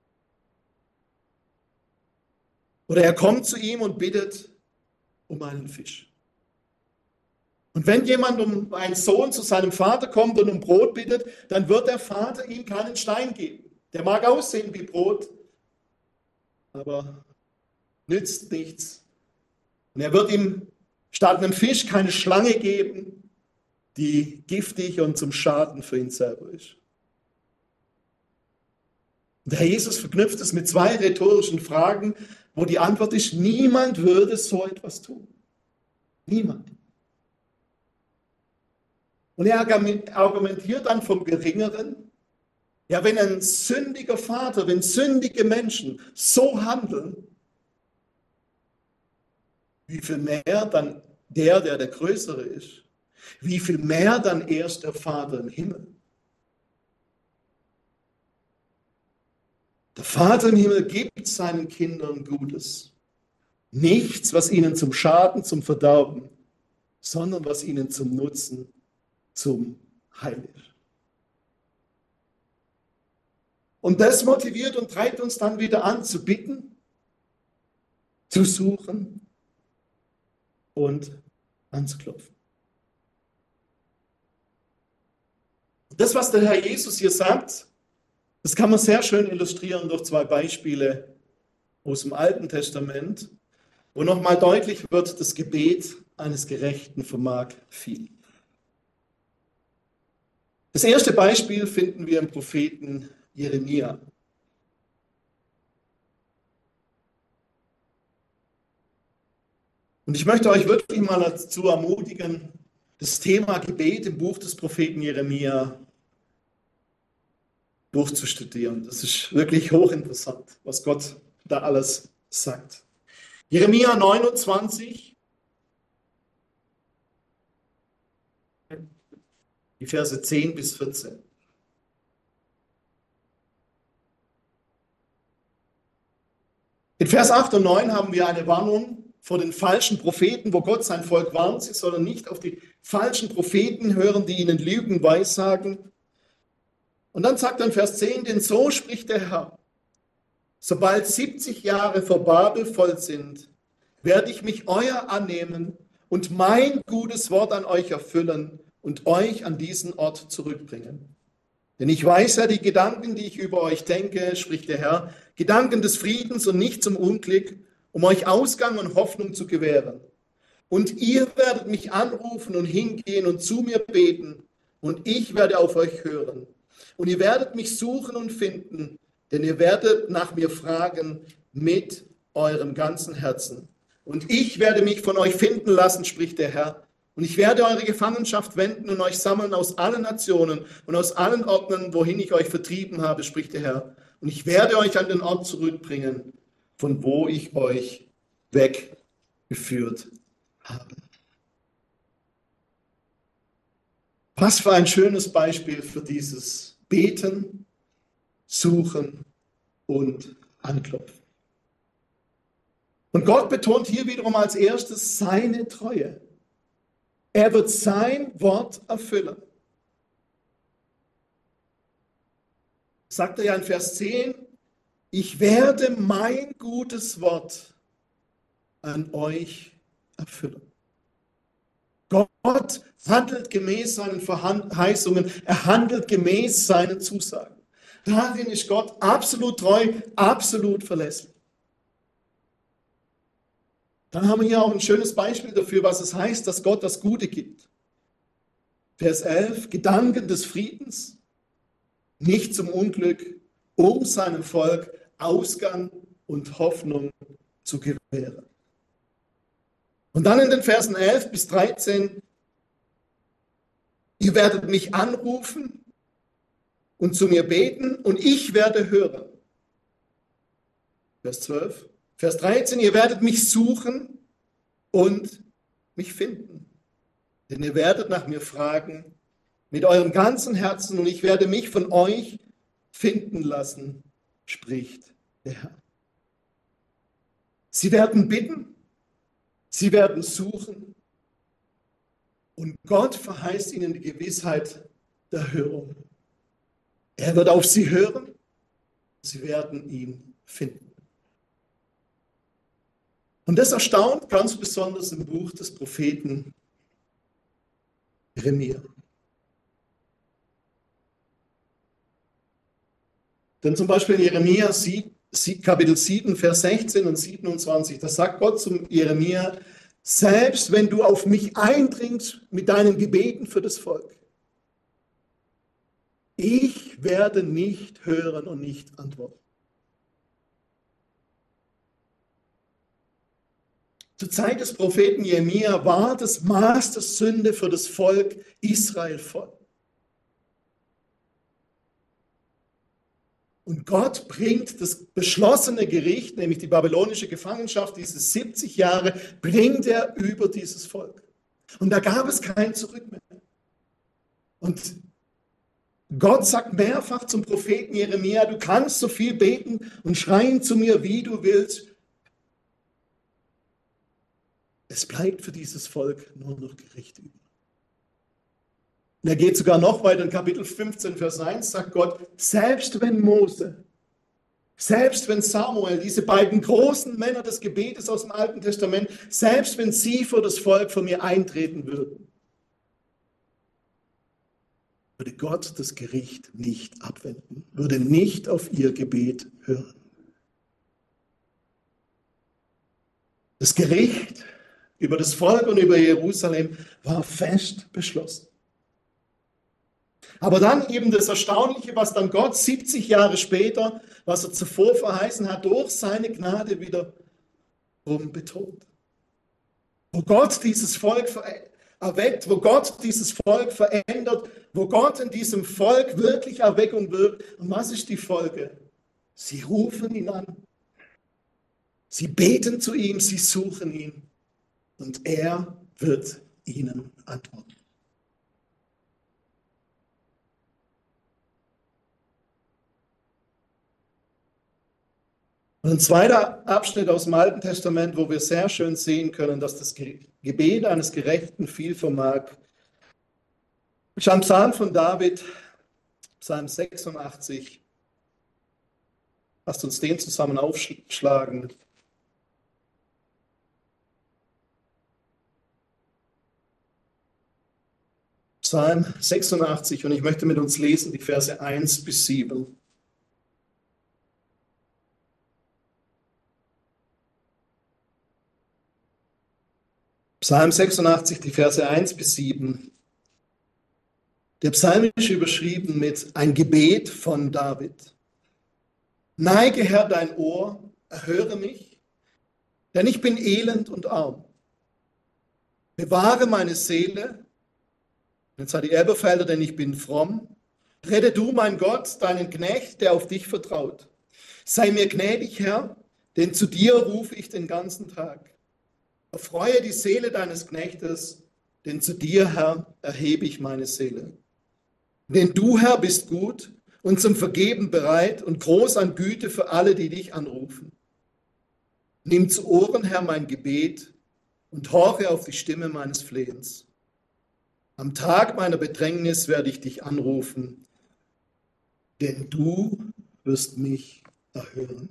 Speaker 1: Oder er kommt zu ihm und bittet um einen Fisch. Und wenn jemand um einen Sohn zu seinem Vater kommt und um Brot bittet, dann wird der Vater ihm keinen Stein geben. Der mag aussehen wie Brot, aber nützt nichts. Und er wird ihm statt einem Fisch keine Schlange geben, die giftig und zum Schaden für ihn selber ist. Und der Herr Jesus verknüpft es mit zwei rhetorischen Fragen. wo die Antwort ist, niemand würde so etwas tun. Niemand. Und er argumentiert dann vom Geringeren. Ja, wenn ein sündiger Vater, wenn sündige Menschen so handeln, wie viel mehr dann der, der der Größere ist, wie viel mehr dann erst der Vater im Himmel. Der Vater im Himmel gibt seinen Kindern Gutes. Nichts, was ihnen zum Schaden, zum Verderben, sondern was ihnen zum Nutzen, zum Heil ist. Und das motiviert und treibt uns dann wieder an, zu bitten, zu suchen und anzuklopfen. Das, was der Herr Jesus hier sagt, das kann man sehr schön illustrieren durch zwei Beispiele aus dem Alten Testament, wo nochmal deutlich wird, das Gebet eines Gerechten vermag viel. Das erste Beispiel finden wir im Propheten Jeremia. Und ich möchte euch wirklich mal dazu ermutigen, das Thema Gebet im Buch des Propheten Jeremia durchzustudieren. Das ist wirklich hochinteressant, was Gott da alles sagt. Jeremia neunundzwanzig, die Verse zehn bis vierzehn. In Vers acht und neun haben wir eine Warnung vor den falschen Propheten, wo Gott sein Volk warnt, sie sollen nicht auf die falschen Propheten hören, die ihnen Lügen weissagen. Und dann sagt er in Vers zehn, denn so spricht der Herr, sobald siebzig Jahre vor Babel voll sind, werde ich mich euer annehmen und mein gutes Wort an euch erfüllen und euch an diesen Ort zurückbringen. Denn ich weiß ja die Gedanken, die ich über euch denke, spricht der Herr, Gedanken des Friedens und nicht zum Unglück, um euch Ausgang und Hoffnung zu gewähren. Und ihr werdet mich anrufen und hingehen und zu mir beten, und ich werde auf euch hören. Und ihr werdet mich suchen und finden, denn ihr werdet nach mir fragen mit eurem ganzen Herzen. Und ich werde mich von euch finden lassen, spricht der Herr. Und ich werde eure Gefangenschaft wenden und euch sammeln aus allen Nationen und aus allen Orten, wohin ich euch vertrieben habe, spricht der Herr. Und ich werde euch an den Ort zurückbringen, von wo ich euch weggeführt habe. Was für ein schönes Beispiel für dieses Beten, Suchen und Anklopfen. Und Gott betont hier wiederum als erstes seine Treue. Er wird sein Wort erfüllen. Sagt er ja in Vers zehn, ich werde mein gutes Wort an euch erfüllen. Gott handelt gemäß seinen Verheißungen, er handelt gemäß seinen Zusagen. Darin ist Gott absolut treu, absolut verlässlich. Dann haben wir hier auch ein schönes Beispiel dafür, was es heißt, dass Gott das Gute gibt. Vers elf, Gedanken des Friedens, nicht zum Unglück, um seinem Volk Ausgang und Hoffnung zu gewähren. Und dann in den Versen elf bis dreizehn, ihr werdet mich anrufen und zu mir beten und ich werde hören. Vers zwölf. Vers dreizehn, ihr werdet mich suchen und mich finden. Denn ihr werdet nach mir fragen mit eurem ganzen Herzen und ich werde mich von euch finden lassen, spricht der Herr. Sie werden bitten, sie werden suchen und Gott verheißt ihnen die Gewissheit der Hörung. Er wird auf sie hören, sie werden ihn finden. Und das erstaunt ganz besonders im Buch des Propheten Jeremia. Denn zum Beispiel in Jeremia Kapitel sieben, Vers sechzehn und siebenundzwanzig, da sagt Gott zum Jeremia, selbst wenn du auf mich eindringst mit deinen Gebeten für das Volk, ich werde nicht hören und nicht antworten. Zur Zeit des Propheten Jeremia war das Maß der Sünde für das Volk Israel voll. Und Gott bringt das beschlossene Gericht, nämlich die babylonische Gefangenschaft, diese siebzig Jahre, bringt er über dieses Volk. Und da gab es kein Zurück mehr. Und Gott sagt mehrfach zum Propheten Jeremia, du kannst so viel beten und schreien zu mir, wie du willst. Es bleibt für dieses Volk nur noch Gericht über. Und er geht sogar noch weiter in Kapitel fünfzehn, Vers eins, sagt Gott, selbst wenn Mose, selbst wenn Samuel, diese beiden großen Männer des Gebetes aus dem Alten Testament, selbst wenn sie vor das Volk von mir eintreten würden, würde Gott das Gericht nicht abwenden, würde nicht auf ihr Gebet hören. Das Gericht über das Volk und über Jerusalem war fest beschlossen. Aber dann eben das Erstaunliche, was dann Gott siebzig Jahre später, was er zuvor verheißen hat, durch seine Gnade wiederum betont. Wo Gott dieses Volk erweckt, wo Gott dieses Volk verändert, wo Gott in diesem Volk wirklich Erweckung wirkt. Und was ist die Folge? Sie rufen ihn an. Sie beten zu ihm, sie suchen ihn. Und er wird ihnen antworten. Und ein zweiter Abschnitt aus dem Alten Testament, wo wir sehr schön sehen können, dass das Gebet eines Gerechten viel vermag, ist ein Psalm von David, Psalm sechsundachtzig. Lasst uns den zusammen aufschlagen. Psalm sechsundachtzig, und ich möchte mit uns lesen die Verse eins bis sieben. Psalm sechsundachtzig, die Verse eins bis sieben. Der Psalm ist überschrieben mit ein Gebet von David. Neige, Herr, dein Ohr, erhöre mich, denn ich bin elend und arm. Bewahre meine Seele, jetzt hat die Elberfelder, denn ich bin fromm. Rette du, mein Gott, deinen Knecht, der auf dich vertraut. Sei mir gnädig, Herr, denn zu dir rufe ich den ganzen Tag. Erfreue die Seele deines Knechtes, denn zu dir, Herr, erhebe ich meine Seele. Denn du, Herr, bist gut und zum Vergeben bereit und groß an Güte für alle, die dich anrufen. Nimm zu Ohren, Herr, mein Gebet und horche auf die Stimme meines Flehens. Am Tag meiner Bedrängnis werde ich dich anrufen, denn du wirst mich erhören.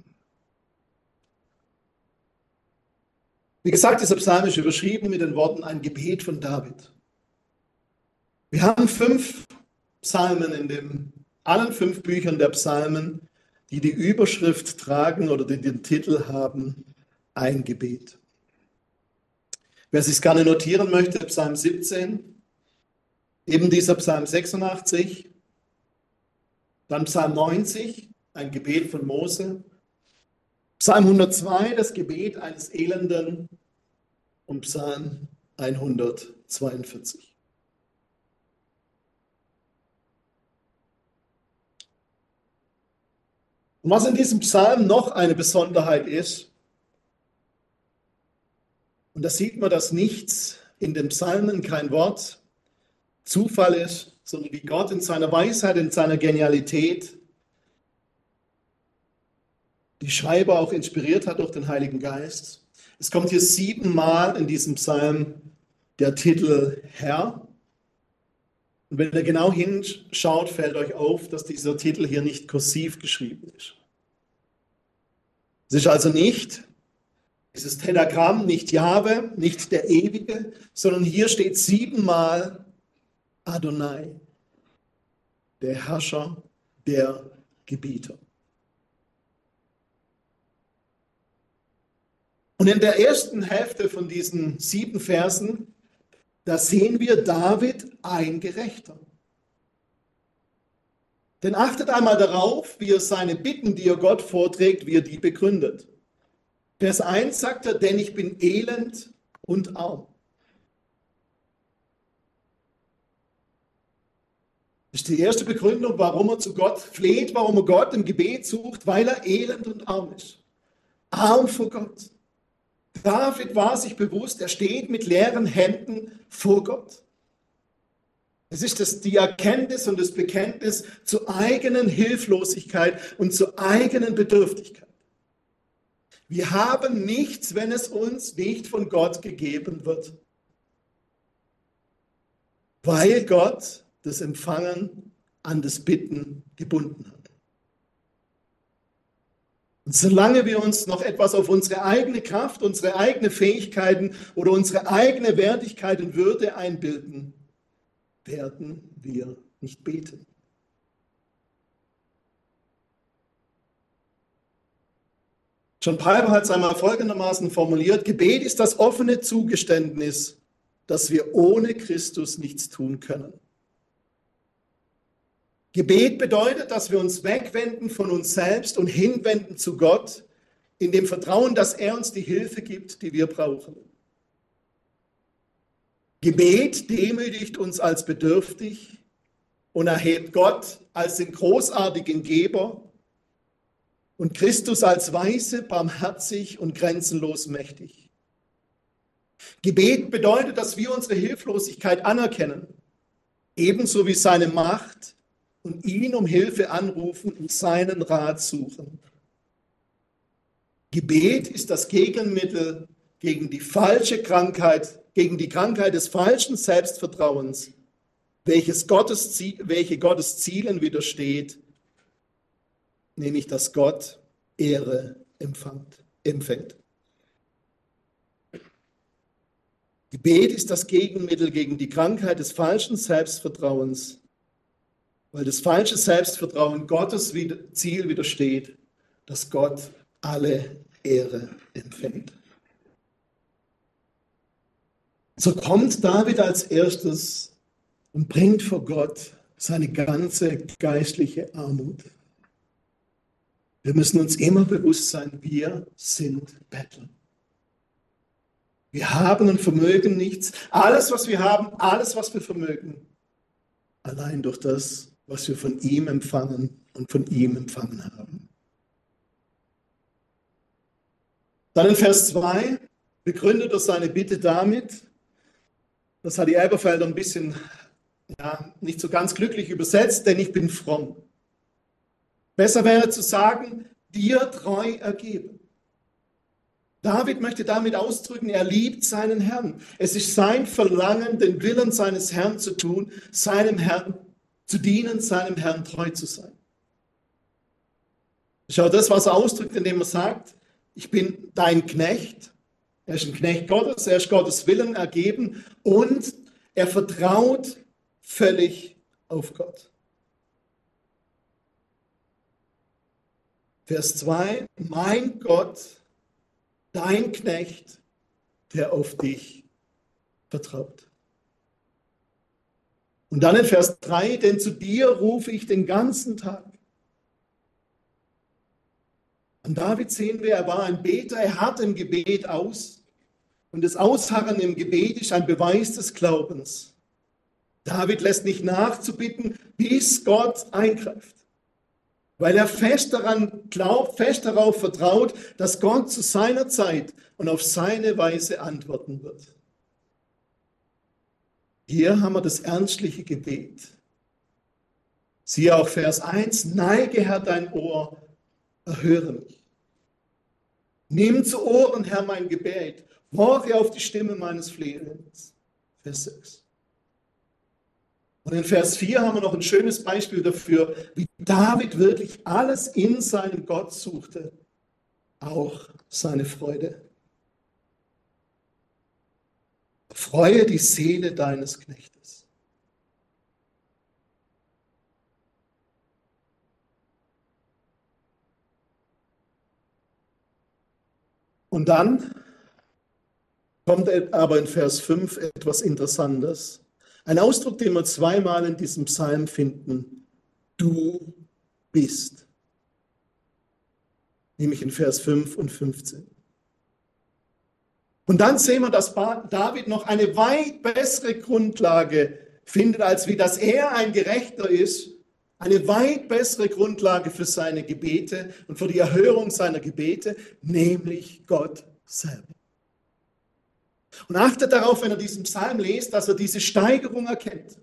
Speaker 1: Wie gesagt, dieser Psalm ist überschrieben mit den Worten ein Gebet von David. Wir haben fünf Psalmen in dem, allen fünf Büchern der Psalmen, die die Überschrift tragen oder die den Titel haben, ein Gebet. Wer sich gerne notieren möchte, Psalm siebzehn, eben dieser Psalm sechsundachtzig, dann Psalm neunzig, ein Gebet von Mose, Psalm hundertzwei, das Gebet eines Elenden, und Psalm hundertzweiundvierzig. Und was in diesem Psalm noch eine Besonderheit ist, und da sieht man, dass nichts in den Psalmen, kein Wort, Zufall ist, sondern wie Gott in seiner Weisheit, in seiner Genialität die Schreiber auch inspiriert hat durch den Heiligen Geist. Es kommt hier siebenmal in diesem Psalm der Titel Herr. Und wenn ihr genau hinschaut, fällt euch auf, dass dieser Titel hier nicht kursiv geschrieben ist. Es ist also nicht dieses Tetragramm, nicht Jahwe, nicht der Ewige, sondern hier steht siebenmal Adonai, der Herrscher, der Gebieter. Und in der ersten Hälfte von diesen sieben Versen, da sehen wir David ein Gerechter. Denn achtet einmal darauf, wie er seine Bitten, die er Gott vorträgt, wie er die begründet. Vers eins sagt er, denn ich bin elend und arm. Das ist die erste Begründung, warum er zu Gott fleht, warum er Gott im Gebet sucht, weil er elend und arm ist. Arm vor Gott. David war sich bewusst, er steht mit leeren Händen vor Gott. Es ist das, die Erkenntnis und das Bekenntnis zur eigenen Hilflosigkeit und zur eigenen Bedürftigkeit. Wir haben nichts, wenn es uns nicht von Gott gegeben wird, weil Gott das Empfangen an das Bitten gebunden hat. Und solange wir uns noch etwas auf unsere eigene Kraft, unsere eigenen Fähigkeiten oder unsere eigene Wertigkeit und Würde einbilden, werden wir nicht beten. John Piper hat es einmal folgendermaßen formuliert: Gebet ist das offene Zugeständnis, dass wir ohne Christus nichts tun können. Gebet bedeutet, dass wir uns wegwenden von uns selbst und hinwenden zu Gott, in dem Vertrauen, dass er uns die Hilfe gibt, die wir brauchen. Gebet demütigt uns als bedürftig und erhebt Gott als den großartigen Geber und Christus als weise, barmherzig und grenzenlos mächtig. Gebet bedeutet, dass wir unsere Hilflosigkeit anerkennen, ebenso wie seine Macht, und ihn um Hilfe anrufen und seinen Rat suchen. Gebet ist das Gegenmittel gegen die falsche Krankheit, gegen die Krankheit des falschen Selbstvertrauens, welches Gottes, welche Gottes Zielen widersteht, nämlich dass Gott Ehre empfängt. Gebet ist das Gegenmittel gegen die Krankheit des falschen Selbstvertrauens, weil das falsche Selbstvertrauen Gottes Ziel widersteht, dass Gott alle Ehre empfängt. So kommt David als erstes und bringt vor Gott seine ganze geistliche Armut. Wir müssen uns immer bewusst sein, wir sind Bettler. Wir haben und vermögen nichts. Alles, was wir haben, alles, was wir vermögen, allein durch das, was wir von ihm empfangen und von ihm empfangen haben. Dann in Vers zwei begründet er seine Bitte damit, das hat die Elberfelder ein bisschen ja, nicht so ganz glücklich übersetzt, denn ich bin fromm. Besser wäre zu sagen, dir treu ergeben. David möchte damit ausdrücken, er liebt seinen Herrn. Es ist sein Verlangen, den Willen seines Herrn zu tun, seinem Herrn zu dienen, seinem Herrn treu zu sein. Schau, das, was er ausdrückt, indem er sagt, ich bin dein Knecht. Er ist ein Knecht Gottes, er ist Gottes Willen ergeben und er vertraut völlig auf Gott. Vers zwei, mein Gott, dein Knecht, der auf dich vertraut. Und dann in Vers drei, denn zu dir rufe ich den ganzen Tag. An David sehen wir, er war ein Beter, er hat im Gebet aus. Und das Ausharren im Gebet ist ein Beweis des Glaubens. David lässt nicht nachzubitten, bis Gott eingreift. Weil er fest daran glaubt, fest darauf vertraut, dass Gott zu seiner Zeit und auf seine Weise antworten wird. Hier haben wir das ernstliche Gebet. Siehe auch Vers eins, neige, Herr, dein Ohr, erhöre mich. Nimm zu Ohren, Herr, mein Gebet, horche auf die Stimme meines Flehens. Vers sechs. Und in Vers vier haben wir noch ein schönes Beispiel dafür, wie David wirklich alles in seinem Gott suchte, auch seine Freude. Freue die Seele deines Knechtes. Und dann kommt aber in Vers fünf etwas Interessantes. Ein Ausdruck, den wir zweimal in diesem Psalm finden. Du bist. Nämlich in Vers fünf und fünfzehn. Und dann sehen wir, dass David noch eine weit bessere Grundlage findet, als wie dass er ein Gerechter ist, eine weit bessere Grundlage für seine Gebete und für die Erhörung seiner Gebete, nämlich Gott selber. Und achtet darauf, wenn er diesen Psalm liest, dass er diese Steigerung erkennt.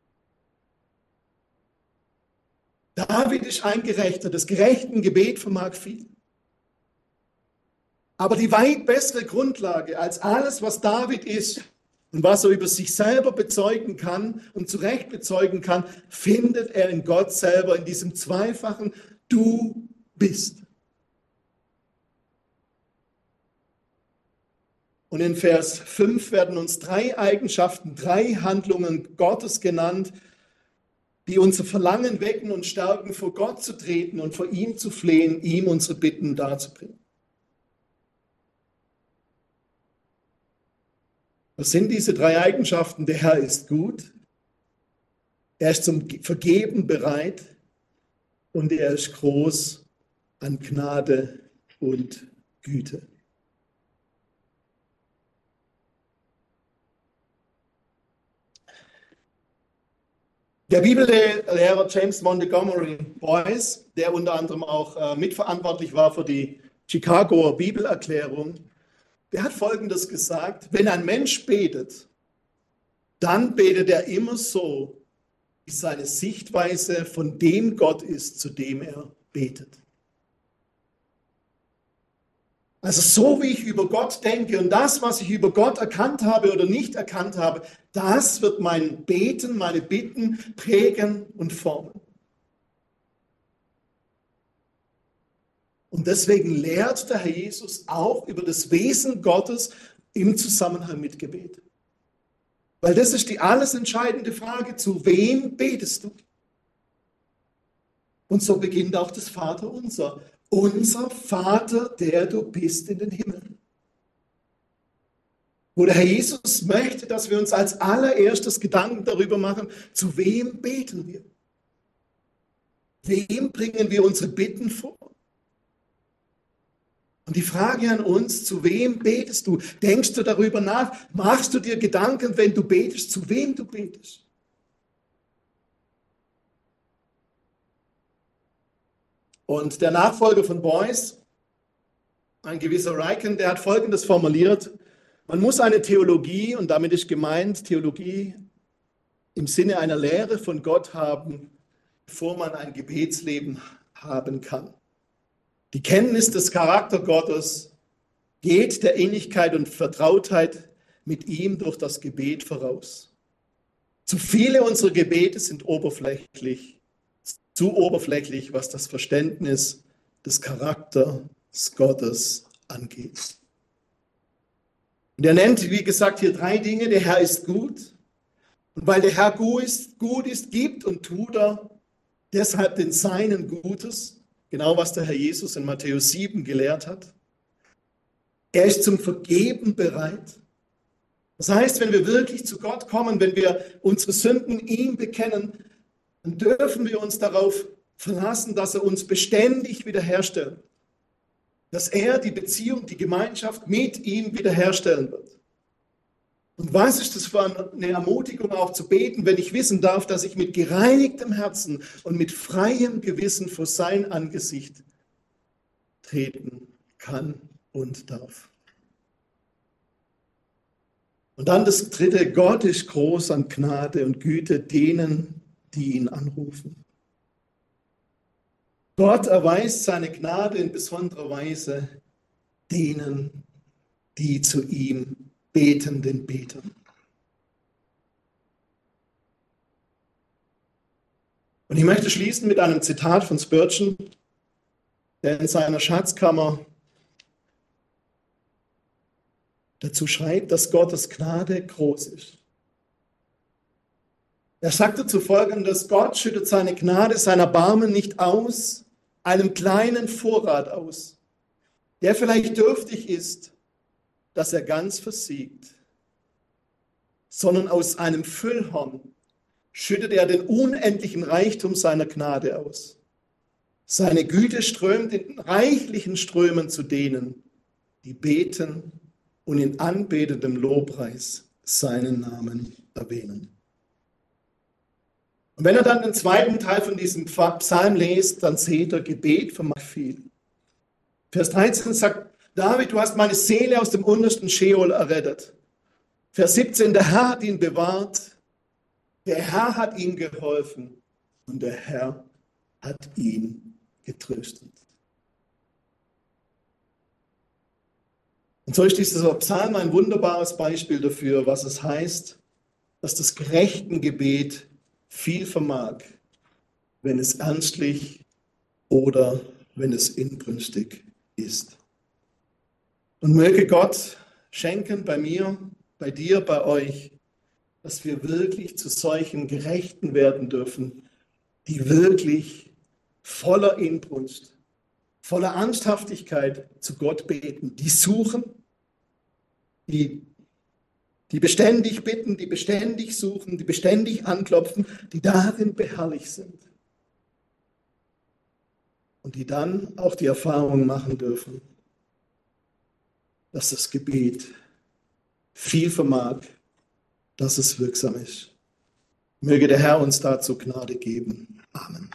Speaker 1: David ist ein Gerechter, das gerechten Gebet vermag viel. Aber die weit bessere Grundlage als alles, was David ist und was er über sich selber bezeugen kann und zu Recht bezeugen kann, findet er in Gott selber, in diesem zweifachen Du bist. Und in Vers fünf werden uns drei Eigenschaften, drei Handlungen Gottes genannt, die unser Verlangen wecken und stärken, vor Gott zu treten und vor ihm zu flehen, ihm unsere Bitten darzubringen. Was sind diese drei Eigenschaften? Der Herr ist gut, er ist zum Vergeben bereit und er ist groß an Gnade und Güte. Der Bibellehrer James Montgomery Boyce, der unter anderem auch äh, mitverantwortlich war für die Chicagoer Bibelerklärung, der hat Folgendes gesagt: Wenn ein Mensch betet, dann betet er immer so, wie seine Sichtweise von dem Gott ist, zu dem er betet. Also so wie ich über Gott denke und das, was ich über Gott erkannt habe oder nicht erkannt habe, das wird mein Beten, meine Bitten prägen und formen. Und deswegen lehrt der Herr Jesus auch über das Wesen Gottes im Zusammenhang mit Gebet. Weil das ist die alles entscheidende Frage: Zu wem betest du? Und so beginnt auch das Vaterunser. Unser Vater, der du bist in den Himmeln. Wo der Herr Jesus möchte, dass wir uns als allererstes Gedanken darüber machen, zu wem beten wir? Wem bringen wir unsere Bitten vor? Und die Frage an uns: Zu wem betest du? Denkst du darüber nach? Machst du dir Gedanken, wenn du betest, zu wem du betest? Und der Nachfolger von Boyce, ein gewisser Ryken, der hat Folgendes formuliert: Man muss eine Theologie, und damit ist gemeint Theologie im Sinne einer Lehre von Gott haben, bevor man ein Gebetsleben haben kann. Die Kenntnis des Charakters Gottes geht der Innigkeit und Vertrautheit mit ihm durch das Gebet voraus. Zu viele unserer Gebete sind oberflächlich, zu oberflächlich, was das Verständnis des Charakters Gottes angeht. Und er nennt, wie gesagt, hier drei Dinge. Der Herr ist gut. Und weil der Herr gut ist, gut ist, gibt und tut er deshalb den Seinen Gutes. Genau, was der Herr Jesus in Matthäus sieben gelehrt hat. Er ist zum Vergeben bereit. Das heißt, wenn wir wirklich zu Gott kommen, wenn wir unsere Sünden ihm bekennen, dann dürfen wir uns darauf verlassen, dass er uns beständig wiederherstellt. Dass er die Beziehung, die Gemeinschaft mit ihm wiederherstellen wird. Und was ist das für eine Ermutigung, auch zu beten, wenn ich wissen darf, dass ich mit gereinigtem Herzen und mit freiem Gewissen vor sein Angesicht treten kann und darf. Und dann das dritte: Gott ist groß an Gnade und Güte denen, die ihn anrufen. Gott erweist seine Gnade in besonderer Weise denen, die zu ihm betenden Betern. Und ich möchte schließen mit einem Zitat von Spurgeon, der in seiner Schatzkammer dazu schreibt, dass Gottes Gnade groß ist. Er sagte zu Folgendes: Gott schüttet seine Gnade, sein Erbarmen nicht aus einem kleinen Vorrat aus, der vielleicht dürftig ist, dass er ganz versiegt, sondern aus einem Füllhorn schüttet er den unendlichen Reichtum seiner Gnade aus. Seine Güte strömt in reichlichen Strömen zu denen, die beten und in anbetendem Lobpreis seinen Namen erwähnen. Und wenn er dann den zweiten Teil von diesem Psalm liest, dann seht ihr, Gebet vermag viel. Vers dreizehn sagt, David, du hast meine Seele aus dem untersten Scheol errettet. Vers siebzehn, der Herr hat ihn bewahrt, der Herr hat ihm geholfen und der Herr hat ihn getröstet. Und so ist dieser Psalm ein wunderbares Beispiel dafür, was es heißt, dass das gerechte Gebet viel vermag, wenn es ernstlich oder wenn es inbrünstig ist. Und möge Gott schenken bei mir, bei dir, bei euch, dass wir wirklich zu solchen Gerechten werden dürfen, die wirklich voller Inbrunst, voller Ernsthaftigkeit zu Gott beten, die suchen, die, die beständig bitten, die beständig suchen, die beständig anklopfen, die darin beharrlich sind und die dann auch die Erfahrung machen dürfen, dass das Gebet viel vermag, dass es wirksam ist. Möge der Herr uns dazu Gnade geben. Amen.